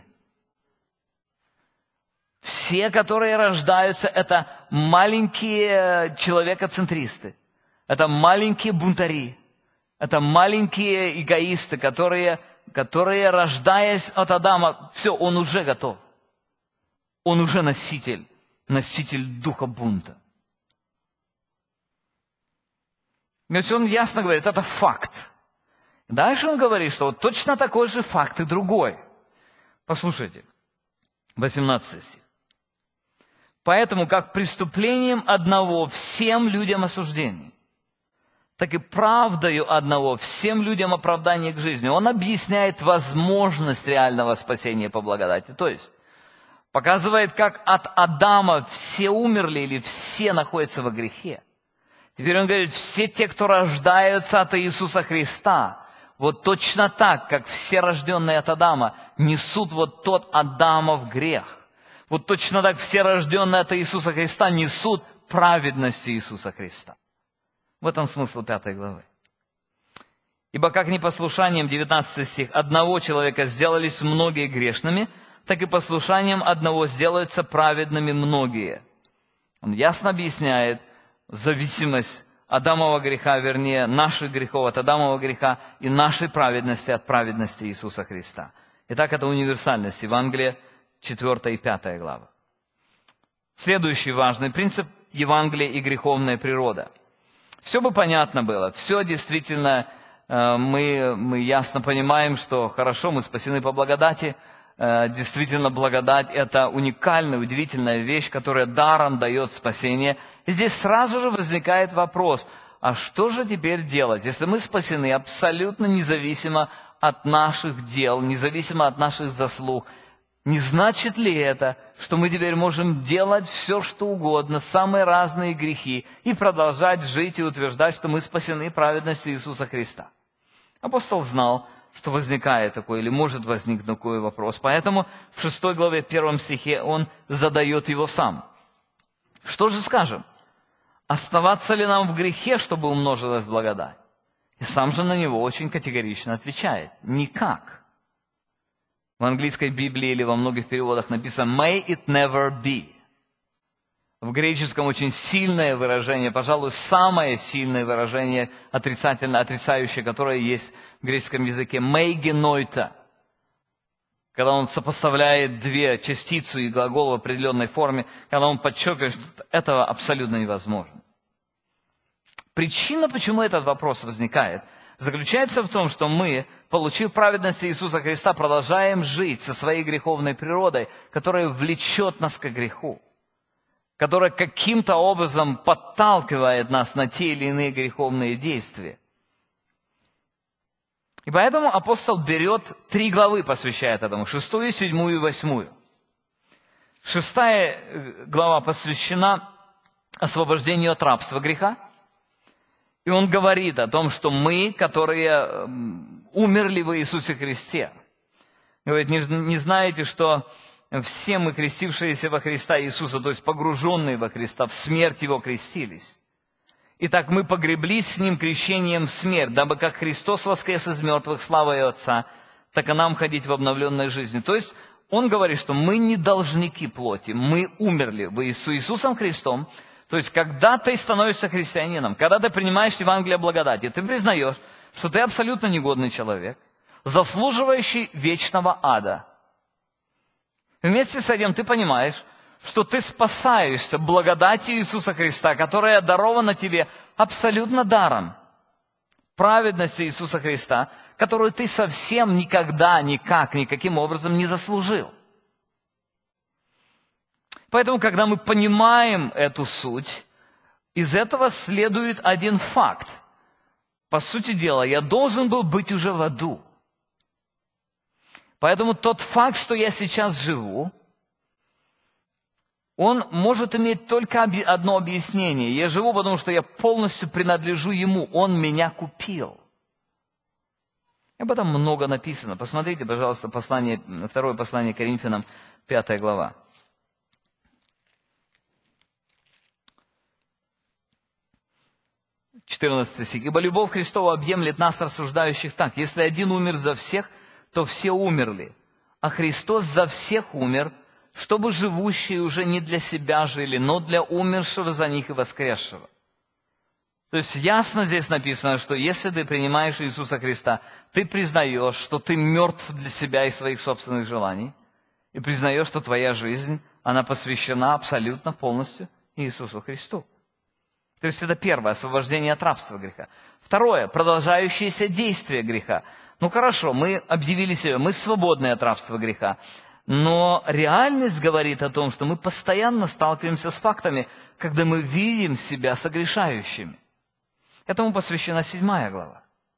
Все, которые рождаются, это маленькие человекоцентристы, это маленькие бунтари, это маленькие эгоисты, которые, которые, рождаясь от Адама, все, он уже готов. Он уже носитель, носитель духа бунта. Ведь он ясно говорит, это факт. Дальше он говорит, что вот точно такой же факт и другой. Послушайте, восемнадцатый стих. Поэтому, как преступлением одного всем людям осуждение, так и правдою одного всем людям оправдание к жизни. Он объясняет возможность реального спасения по благодати. То есть, показывает, как от Адама все умерли или все находятся во грехе. Теперь он говорит, все те, кто рождаются от Иисуса Христа, вот точно так, как все рожденные от Адама, несут вот тот Адамов грех. Вот точно так все рожденные от Иисуса Христа несут праведность Иисуса Христа. В этом смысл пятой главы. Ибо как непослушанием, девятнадцатый стих, одного человека сделались многие грешными, так и послушанием одного сделаются праведными многие. Он ясно объясняет зависимость Адамова греха, вернее, наших грехов от Адамова греха и нашей праведности от праведности Иисуса Христа. Итак, это универсальность Евангелия, четвёртая и пятая глава. Следующий важный принцип – Евангелие и греховная природа. Все бы понятно было, все действительно, мы, мы ясно понимаем, что хорошо, мы спасены по благодати. Действительно, благодать – это уникальная, удивительная вещь, которая даром дает спасение. И здесь сразу же возникает вопрос, а что же теперь делать, если мы спасены абсолютно независимо от наших дел, независимо от наших заслуг? Не значит ли это, что мы теперь можем делать все, что угодно, самые разные грехи, и продолжать жить и утверждать, что мы спасены праведностью Иисуса Христа? Апостол знал, что возникает такой, или может возникнуть такой вопрос. Поэтому в шестой главе, первом стихе он задает его сам. Что же скажем? Оставаться ли нам в грехе, чтобы умножилась благодать? И сам же на него очень категорично отвечает. Никак. В английской Библии или во многих переводах написано «may it never be». В греческом очень сильное выражение, пожалуй, самое сильное выражение, отрицательно отрицающее, которое есть в греческом языке, «mei genoita», когда он сопоставляет две частицу и глагол в определенной форме, когда он подчеркивает, что этого абсолютно невозможно. Причина, почему этот вопрос возникает, заключается в том, что мы, получив праведность Иисуса Христа, продолжаем жить со своей греховной природой, которая влечет нас к греху, которая каким-то образом подталкивает нас на те или иные греховные действия. И поэтому апостол берет три главы, посвящает этому, шестую, седьмую и восьмую. Шестая глава посвящена освобождению от рабства греха. И он говорит о том, что мы, которые умерли в Иисусе Христе, говорит, не, не знаете, что все мы, крестившиеся во Христа Иисуса, то есть погруженные во Христа, в смерть Его крестились. Итак, мы погреблись с Ним крещением в смерть, дабы как Христос воскрес из мертвых славой Отца, так и нам ходить в обновленной жизни. То есть он говорит, что мы не должники плоти, мы умерли в Иисусом Христом. То есть, когда ты становишься христианином, когда ты принимаешь Евангелие благодати, ты признаешь, что ты абсолютно негодный человек, заслуживающий вечного ада. Вместе с этим ты понимаешь, что ты спасаешься благодатью Иисуса Христа, которая дарована тебе абсолютно даром. Праведностью Иисуса Христа, которую ты совсем никогда, никак, никаким образом не заслужил. Поэтому, когда мы понимаем эту суть, из этого следует один факт. По сути дела, я должен был быть уже в аду. Поэтому тот факт, что я сейчас живу, он может иметь только одно объяснение. Я живу, потому что я полностью принадлежу Ему. Он меня купил. Об этом много написано. Посмотрите, пожалуйста, послание, второе послание Коринфянам, пятая глава. четырнадцатый стих. «Ибо любовь Христова объемлет нас, рассуждающих так. Если один умер за всех, то все умерли. А Христос за всех умер, чтобы живущие уже не для себя жили, но для умершего за них и воскресшего». То есть ясно здесь написано, что если ты принимаешь Иисуса Христа, ты признаешь, что ты мертв для себя и своих собственных желаний, и признаешь, что твоя жизнь, она посвящена абсолютно полностью Иисусу Христу. То есть это первое, освобождение от рабства греха. Второе, продолжающееся действие греха. Ну хорошо, мы объявили себя, мы свободны от рабства греха, но реальность говорит о том, что мы постоянно сталкиваемся с фактами, когда мы видим себя согрешающими. Этому посвящена седьмая глава.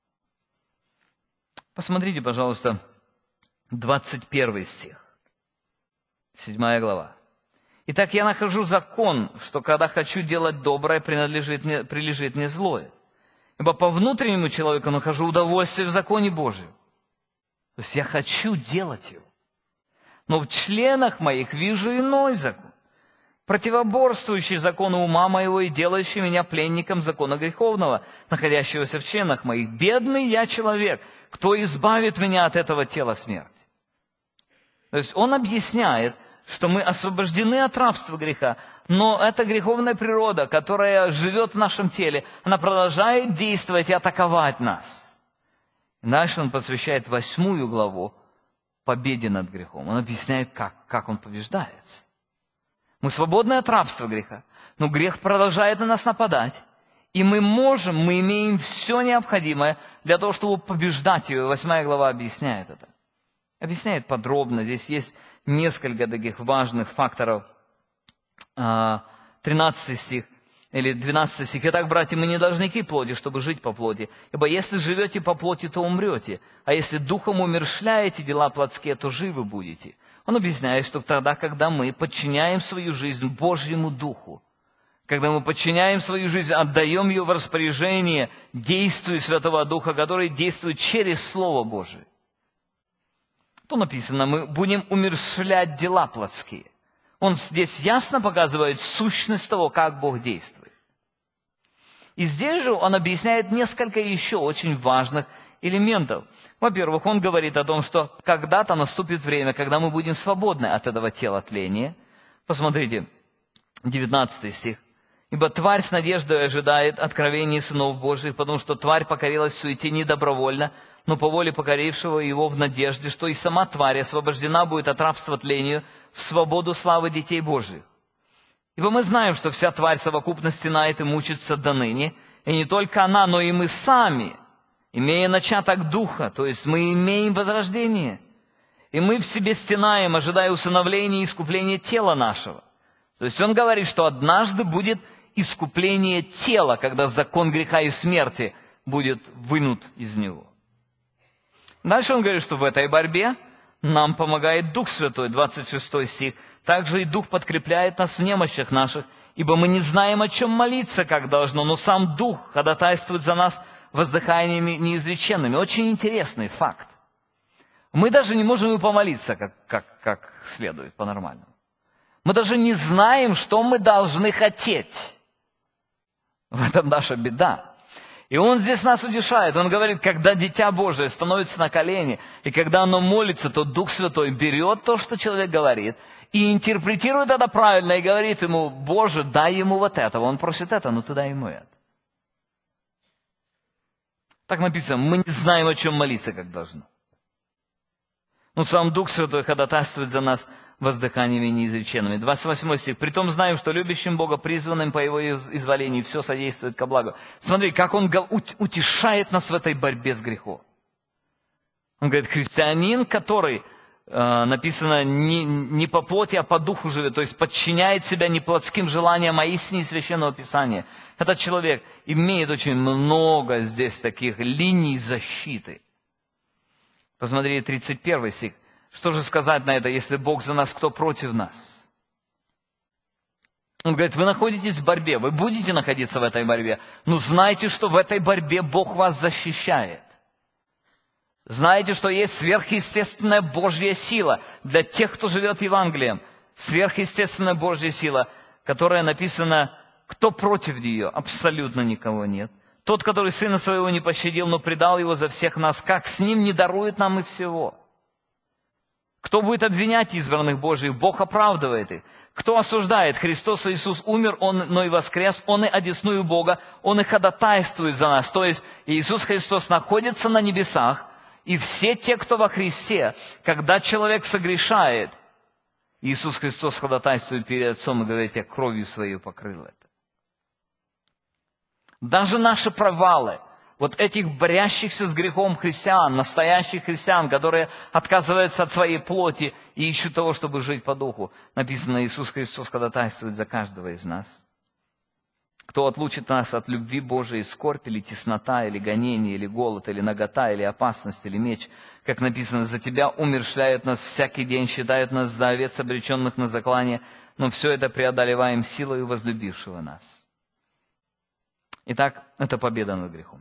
Посмотрите, пожалуйста, двадцать первый стих. Седьмая глава. «Итак, я нахожу закон, что когда хочу делать доброе, принадлежит мне, прилежит мне злое. Ибо по внутреннему человеку нахожу удовольствие в законе Божьем». То есть я хочу делать его. Но в членах моих вижу иной закон, противоборствующий закону ума моего и делающий меня пленником закона греховного, находящегося в членах моих. Бедный я человек, кто избавит меня от этого тела смерти? То есть он объясняет, что мы освобождены от рабства греха, но эта греховная природа, которая живет в нашем теле, она продолжает действовать и атаковать нас. И дальше он посвящает восьмую главу победе над грехом. Он объясняет, как, как он побеждается. Мы свободны от рабства греха, но грех продолжает на нас нападать. И мы можем, мы имеем все необходимое для того, чтобы побеждать его. Восьмая глава объясняет это. Объясняет подробно. Здесь есть несколько таких важных факторов. тринадцатый стих или двенадцатый стих. «Итак, братья, мы не должны к плоти, чтобы жить по плоти. Ибо если живете по плоти, то умрете. А если духом умерщвляете дела плотские, то живы будете». Он объясняет, что тогда, когда мы подчиняем свою жизнь Божьему Духу, когда мы подчиняем свою жизнь, отдаем ее в распоряжение действию Святого Духа, который действует через Слово Божие, то написано, мы будем умерщвлять дела плотские. Он здесь ясно показывает сущность того, как Бог действует. И здесь же он объясняет несколько еще очень важных элементов. Во-первых, он говорит о том, что когда-то наступит время, когда мы будем свободны от этого тела тления. Посмотрите, девятнадцатый стих. «Ибо тварь с надеждой ожидает откровения сынов Божьих, потому что тварь покорилась в суете не добровольно, но по воле покорившего его в надежде, что и сама тварь освобождена будет от рабства тлению в свободу славы детей Божьих. Ибо мы знаем, что вся тварь совокупности нает и мучится до ныне, и не только она, но и мы сами, имея начаток духа, то есть мы имеем возрождение, и мы в себе стенаем, ожидая усыновления и искупления тела нашего». То есть он говорит, что однажды будет искупление тела, когда закон греха и смерти будет вынут из него. Дальше он говорит, что в этой борьбе нам помогает Дух Святой, двадцать шестой стих. «Также и Дух подкрепляет нас в немощах наших, ибо мы не знаем, о чем молиться, как должно, но сам Дух ходатайствует за нас воздыханиями неизреченными». Очень интересный факт. Мы даже не можем и помолиться, как, как, как следует, по-нормальному. Мы даже не знаем, что мы должны хотеть. В этом наша беда. И он здесь нас утешает. Он говорит, когда Дитя Божие становится на колени, и когда оно молится, то Дух Святой берет то, что человек говорит, и интерпретирует это правильно, и говорит ему: Боже, дай ему вот это. Он просит это, но ты дай ему это. Так написано, мы не знаем, о чем молиться, как должно. Но сам Дух Святой ходатайствует за нас воздыханиями неизреченными. двадцать восьмой стих. «Притом знаем, что любящим Бога, призванным по Его изволению, все содействует ко благу». Смотри, как Он утешает нас в этой борьбе с грехом. Он говорит, христианин, который, э, написано, не, не по плоти, а по духу живет, то есть подчиняет себя не плотским желаниям, а истине Священного Писания. Этот человек имеет очень много здесь таких линий защиты. Посмотри, тридцать первый стих. «Что же сказать на это, если Бог за нас, кто против нас?» Он говорит, вы находитесь в борьбе, вы будете находиться в этой борьбе, но знайте, что в этой борьбе Бог вас защищает. Знаете, что есть сверхъестественная Божья сила для тех, кто живет Евангелием. Сверхъестественная Божья сила, которая написана, кто против нее? Абсолютно никого нет. Тот, который Сына Своего не пощадил, но предал Его за всех нас, как с Ним не дарует нам и всего? Кто будет обвинять избранных Божьих? Бог оправдывает их. Кто осуждает? Христос Иисус умер, Он, но и воскрес, Он и одесную Бога, Он и ходатайствует за нас. То есть Иисус Христос находится на небесах, и все те, кто во Христе, когда человек согрешает, Иисус Христос ходатайствует перед Отцом и говорит, я кровью Своей покрыл это. Даже наши провалы, вот этих борящихся с грехом христиан, настоящих христиан, которые отказываются от своей плоти и ищут того, чтобы жить по духу, написано, Иисус Христос ходатайствует за каждого из нас. Кто отлучит нас от любви Божией, скорбь, или теснота, или гонение, или голод, или нагота, или опасность, или меч, как написано, за Тебя умерщвляют нас всякий день, считают нас за овец, обреченных на заклание, но все это преодолеваем силою возлюбившего нас. Итак, это победа над грехом.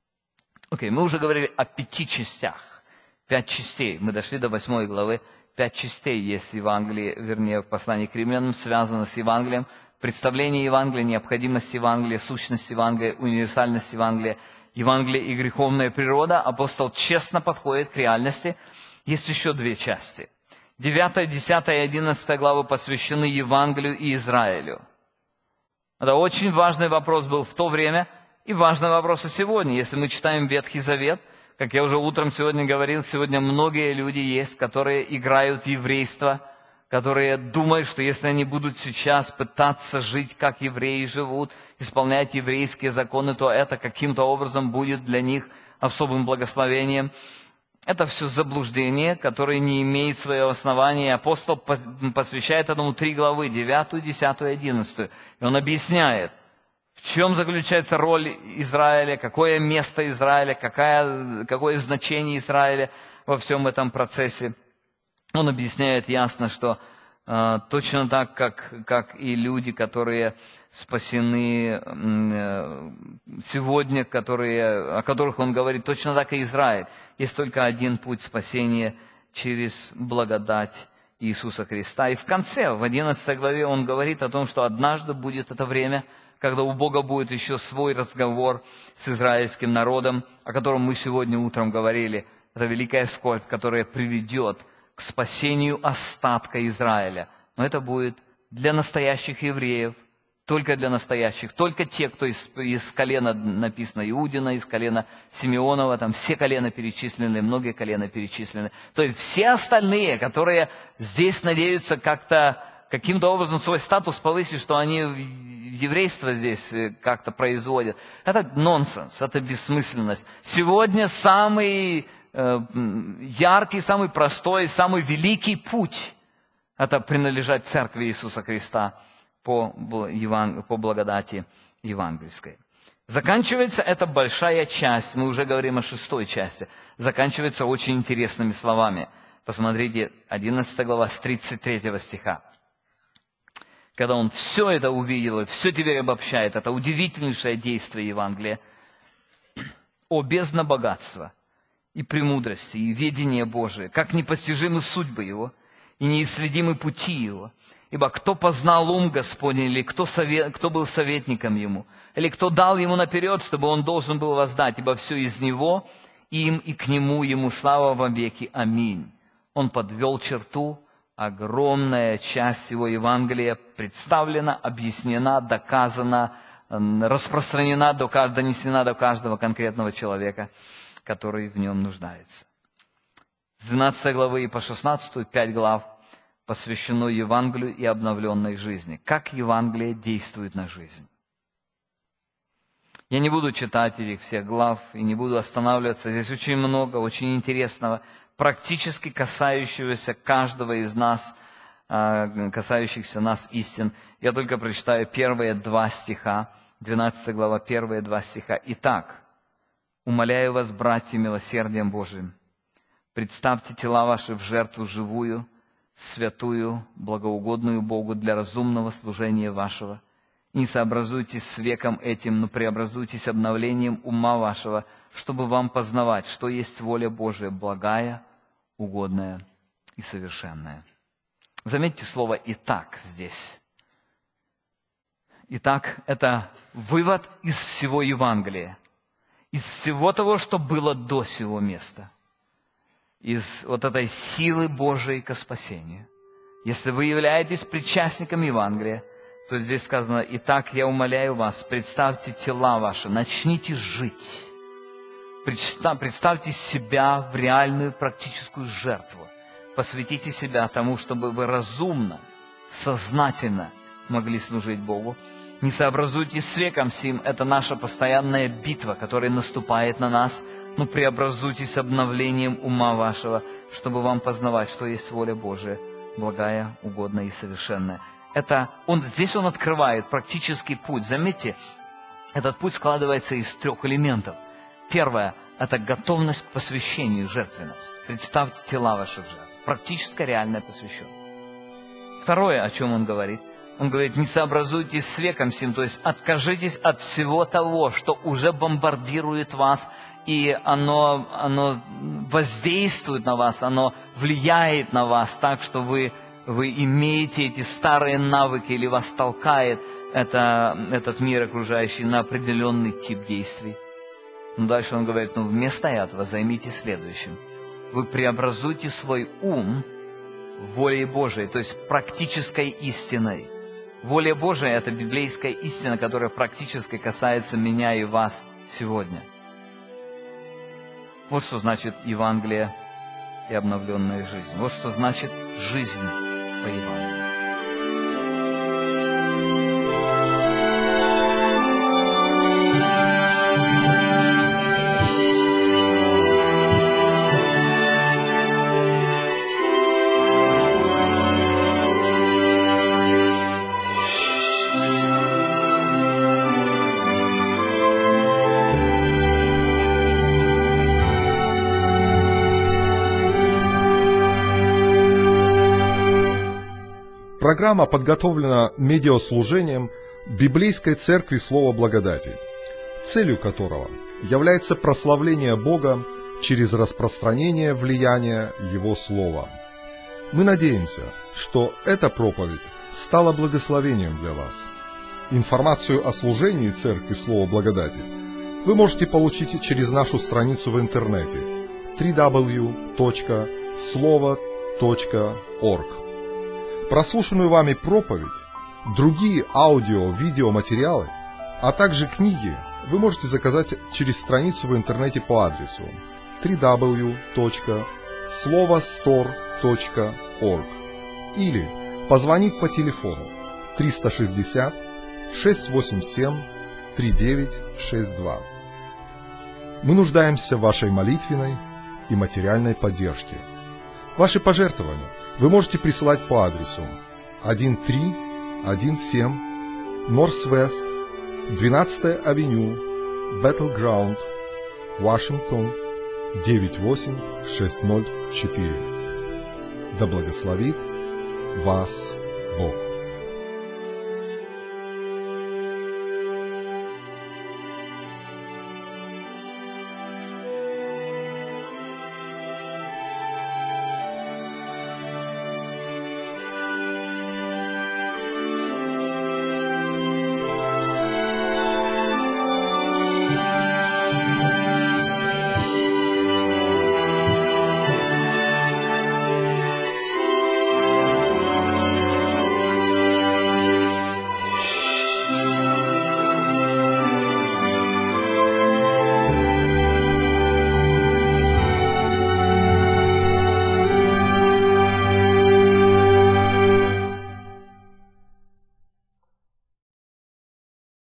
Окей, мы уже говорили о пяти частях, пять частей. Мы дошли до восьмой главы, пять частей есть в Евангелии, вернее, в послании к римлянам, связано с Евангелием. Представление Евангелия, необходимость Евангелия, сущность Евангелия, универсальность Евангелия, Евангелие и греховная природа. Апостол честно подходит к реальности. Есть еще две части. девятая, десятая и одиннадцатая главы посвящены Евангелию и Израилю. Это очень важный вопрос был в то время, и важный вопрос и сегодня. Если мы читаем Ветхий Завет, как я уже утром сегодня говорил, сегодня многие люди есть, которые играют в еврейство, которые думают, что если они будут сейчас пытаться жить, как евреи живут, исполнять еврейские законы, то это каким-то образом будет для них особым благословением. Это все заблуждение, которое не имеет своего основания. Апостол посвящает этому три главы, девятую, десятую и одиннадцатую. И он объясняет, в чем заключается роль Израиля, какое место Израиля, какая, какое значение Израиля во всем этом процессе. Он объясняет ясно, что э, точно так, как, как и люди, которые спасены э, сегодня, которые, о которых он говорит, точно так и Израиль. Есть только один путь спасения через благодать Иисуса Христа. И в конце, в одиннадцатой главе, он говорит о том, что однажды будет это время, когда у Бога будет еще свой разговор с израильским народом, о котором мы сегодня утром говорили. Это великая скорбь, которая приведет к спасению остатка Израиля. Но это будет для настоящих евреев, только для настоящих, только те, кто из, из колена, написано, Иудина, из колена Симеонова, там все колена перечислены, многие колена перечислены. То есть все остальные, которые здесь надеются как-то, каким-то образом свой статус повысить, что они еврейство здесь как-то производят, это нонсенс, это бессмысленность. Сегодня самый яркий, самый простой, самый великий путь – это принадлежать Церкви Иисуса Христа по, по благодати евангельской. Заканчивается эта большая часть, мы уже говорим о шестой части, заканчивается очень интересными словами. Посмотрите, одиннадцатая глава с тридцать третьего стиха. Когда он все это увидел и все теперь обобщает, это удивительнейшее действие Евангелия. О, бездна богатства и премудрости, и ведение Божие, как непостижимы судьбы Его, и неисследимы пути Его. Ибо кто познал ум Господень, или кто, совет, кто был советником Ему, или кто дал Ему наперед, чтобы Он должен был воздать, ибо все из Него, им и к Нему, Ему слава во веки. Аминь. Он подвел черту, огромная часть Его Евангелия представлена, объяснена, доказана, распространена, донесена до каждого конкретного человека, который в нем нуждается. С двенадцатой главы и по шестнадцатую, пять глав, посвящено Евангелию и обновленной жизни. Как Евангелие действует на жизнь. Я не буду читать этих всех глав и не буду останавливаться. Здесь очень много, очень интересного, практически касающегося каждого из нас, касающихся нас истин. Я только прочитаю первые два стиха, двенадцатая глава, первые два стиха. Итак, умоляю вас, братья, милосердием Божиим, представьте тела ваши в жертву живую, святую, благоугодную Богу для разумного служения вашего. Не сообразуйтесь с веком этим, но преобразуйтесь обновлением ума вашего, чтобы вам познавать, что есть воля Божия, благая, угодная и совершенная». Заметьте слово «итак» здесь. Итак, это вывод из всего Евангелия, из всего того, что было до сего места, из вот этой силы Божией ко спасению. Если вы являетесь причастником Евангелия, то здесь сказано: «Итак, я умоляю вас, представьте тела ваши, начните жить». Представьте себя в реальную практическую жертву. Посвятите себя тому, чтобы вы разумно, сознательно могли служить Богу. Не сообразуйтесь с веком сим, это наша постоянная битва, которая наступает на нас, но преобразуйтесь обновлением ума вашего, чтобы вам познавать, что есть воля Божия, благая, угодная и совершенная. Это он, здесь он открывает практический путь. Заметьте, этот путь складывается из трех элементов. Первое – это готовность к посвящению, жертвенность. Представьте тела ваших жертв. Практическое, реальное посвящение. Второе, о чем он говорит, он говорит: не сообразуйтесь с веком сим, то есть откажитесь от всего того, что уже бомбардирует вас, и оно, оно воздействует на вас, оно влияет на вас так, что вы, вы имеете эти старые навыки, или вас толкает это, этот мир окружающий на определенный тип действий. Но дальше он говорит: ну вместо этого займитесь следующим. Вы преобразуйте свой ум волей Божией, то есть практической истиной. Воля Божия – это библейская истина, которая практически касается меня и вас сегодня. Вот что значит Евангелие и обновленная жизнь. Вот что значит жизнь по Евангелию. Программа подготовлена медиаслужением Библейской Церкви Слова Благодати, целью которого является прославление Бога через распространение влияния Его Слова. Мы надеемся, что эта проповедь стала благословением для вас. Информацию о служении Церкви Слова Благодати вы можете получить через нашу страницу в интернете дабл ю дабл ю дабл ю точка слово точка орг. Прослушанную вами проповедь, другие аудио-видеоматериалы, а также книги вы можете заказать через страницу в интернете по адресу дабл ю дабл ю дабл ю точка слово стор точка орг или позвонив по телефону триста шестьдесят шестьсот восемьдесят семь тридцать девять шестьдесят два. Мы нуждаемся в вашей молитвенной и материальной поддержке. Ваши пожертвования вы можете присылать по адресу тысяча триста семнадцать Норс-Вест, двенадцатая авеню, Battleground, Вашингтон, девять восемь шесть ноль четыре. Да благословит вас Бог.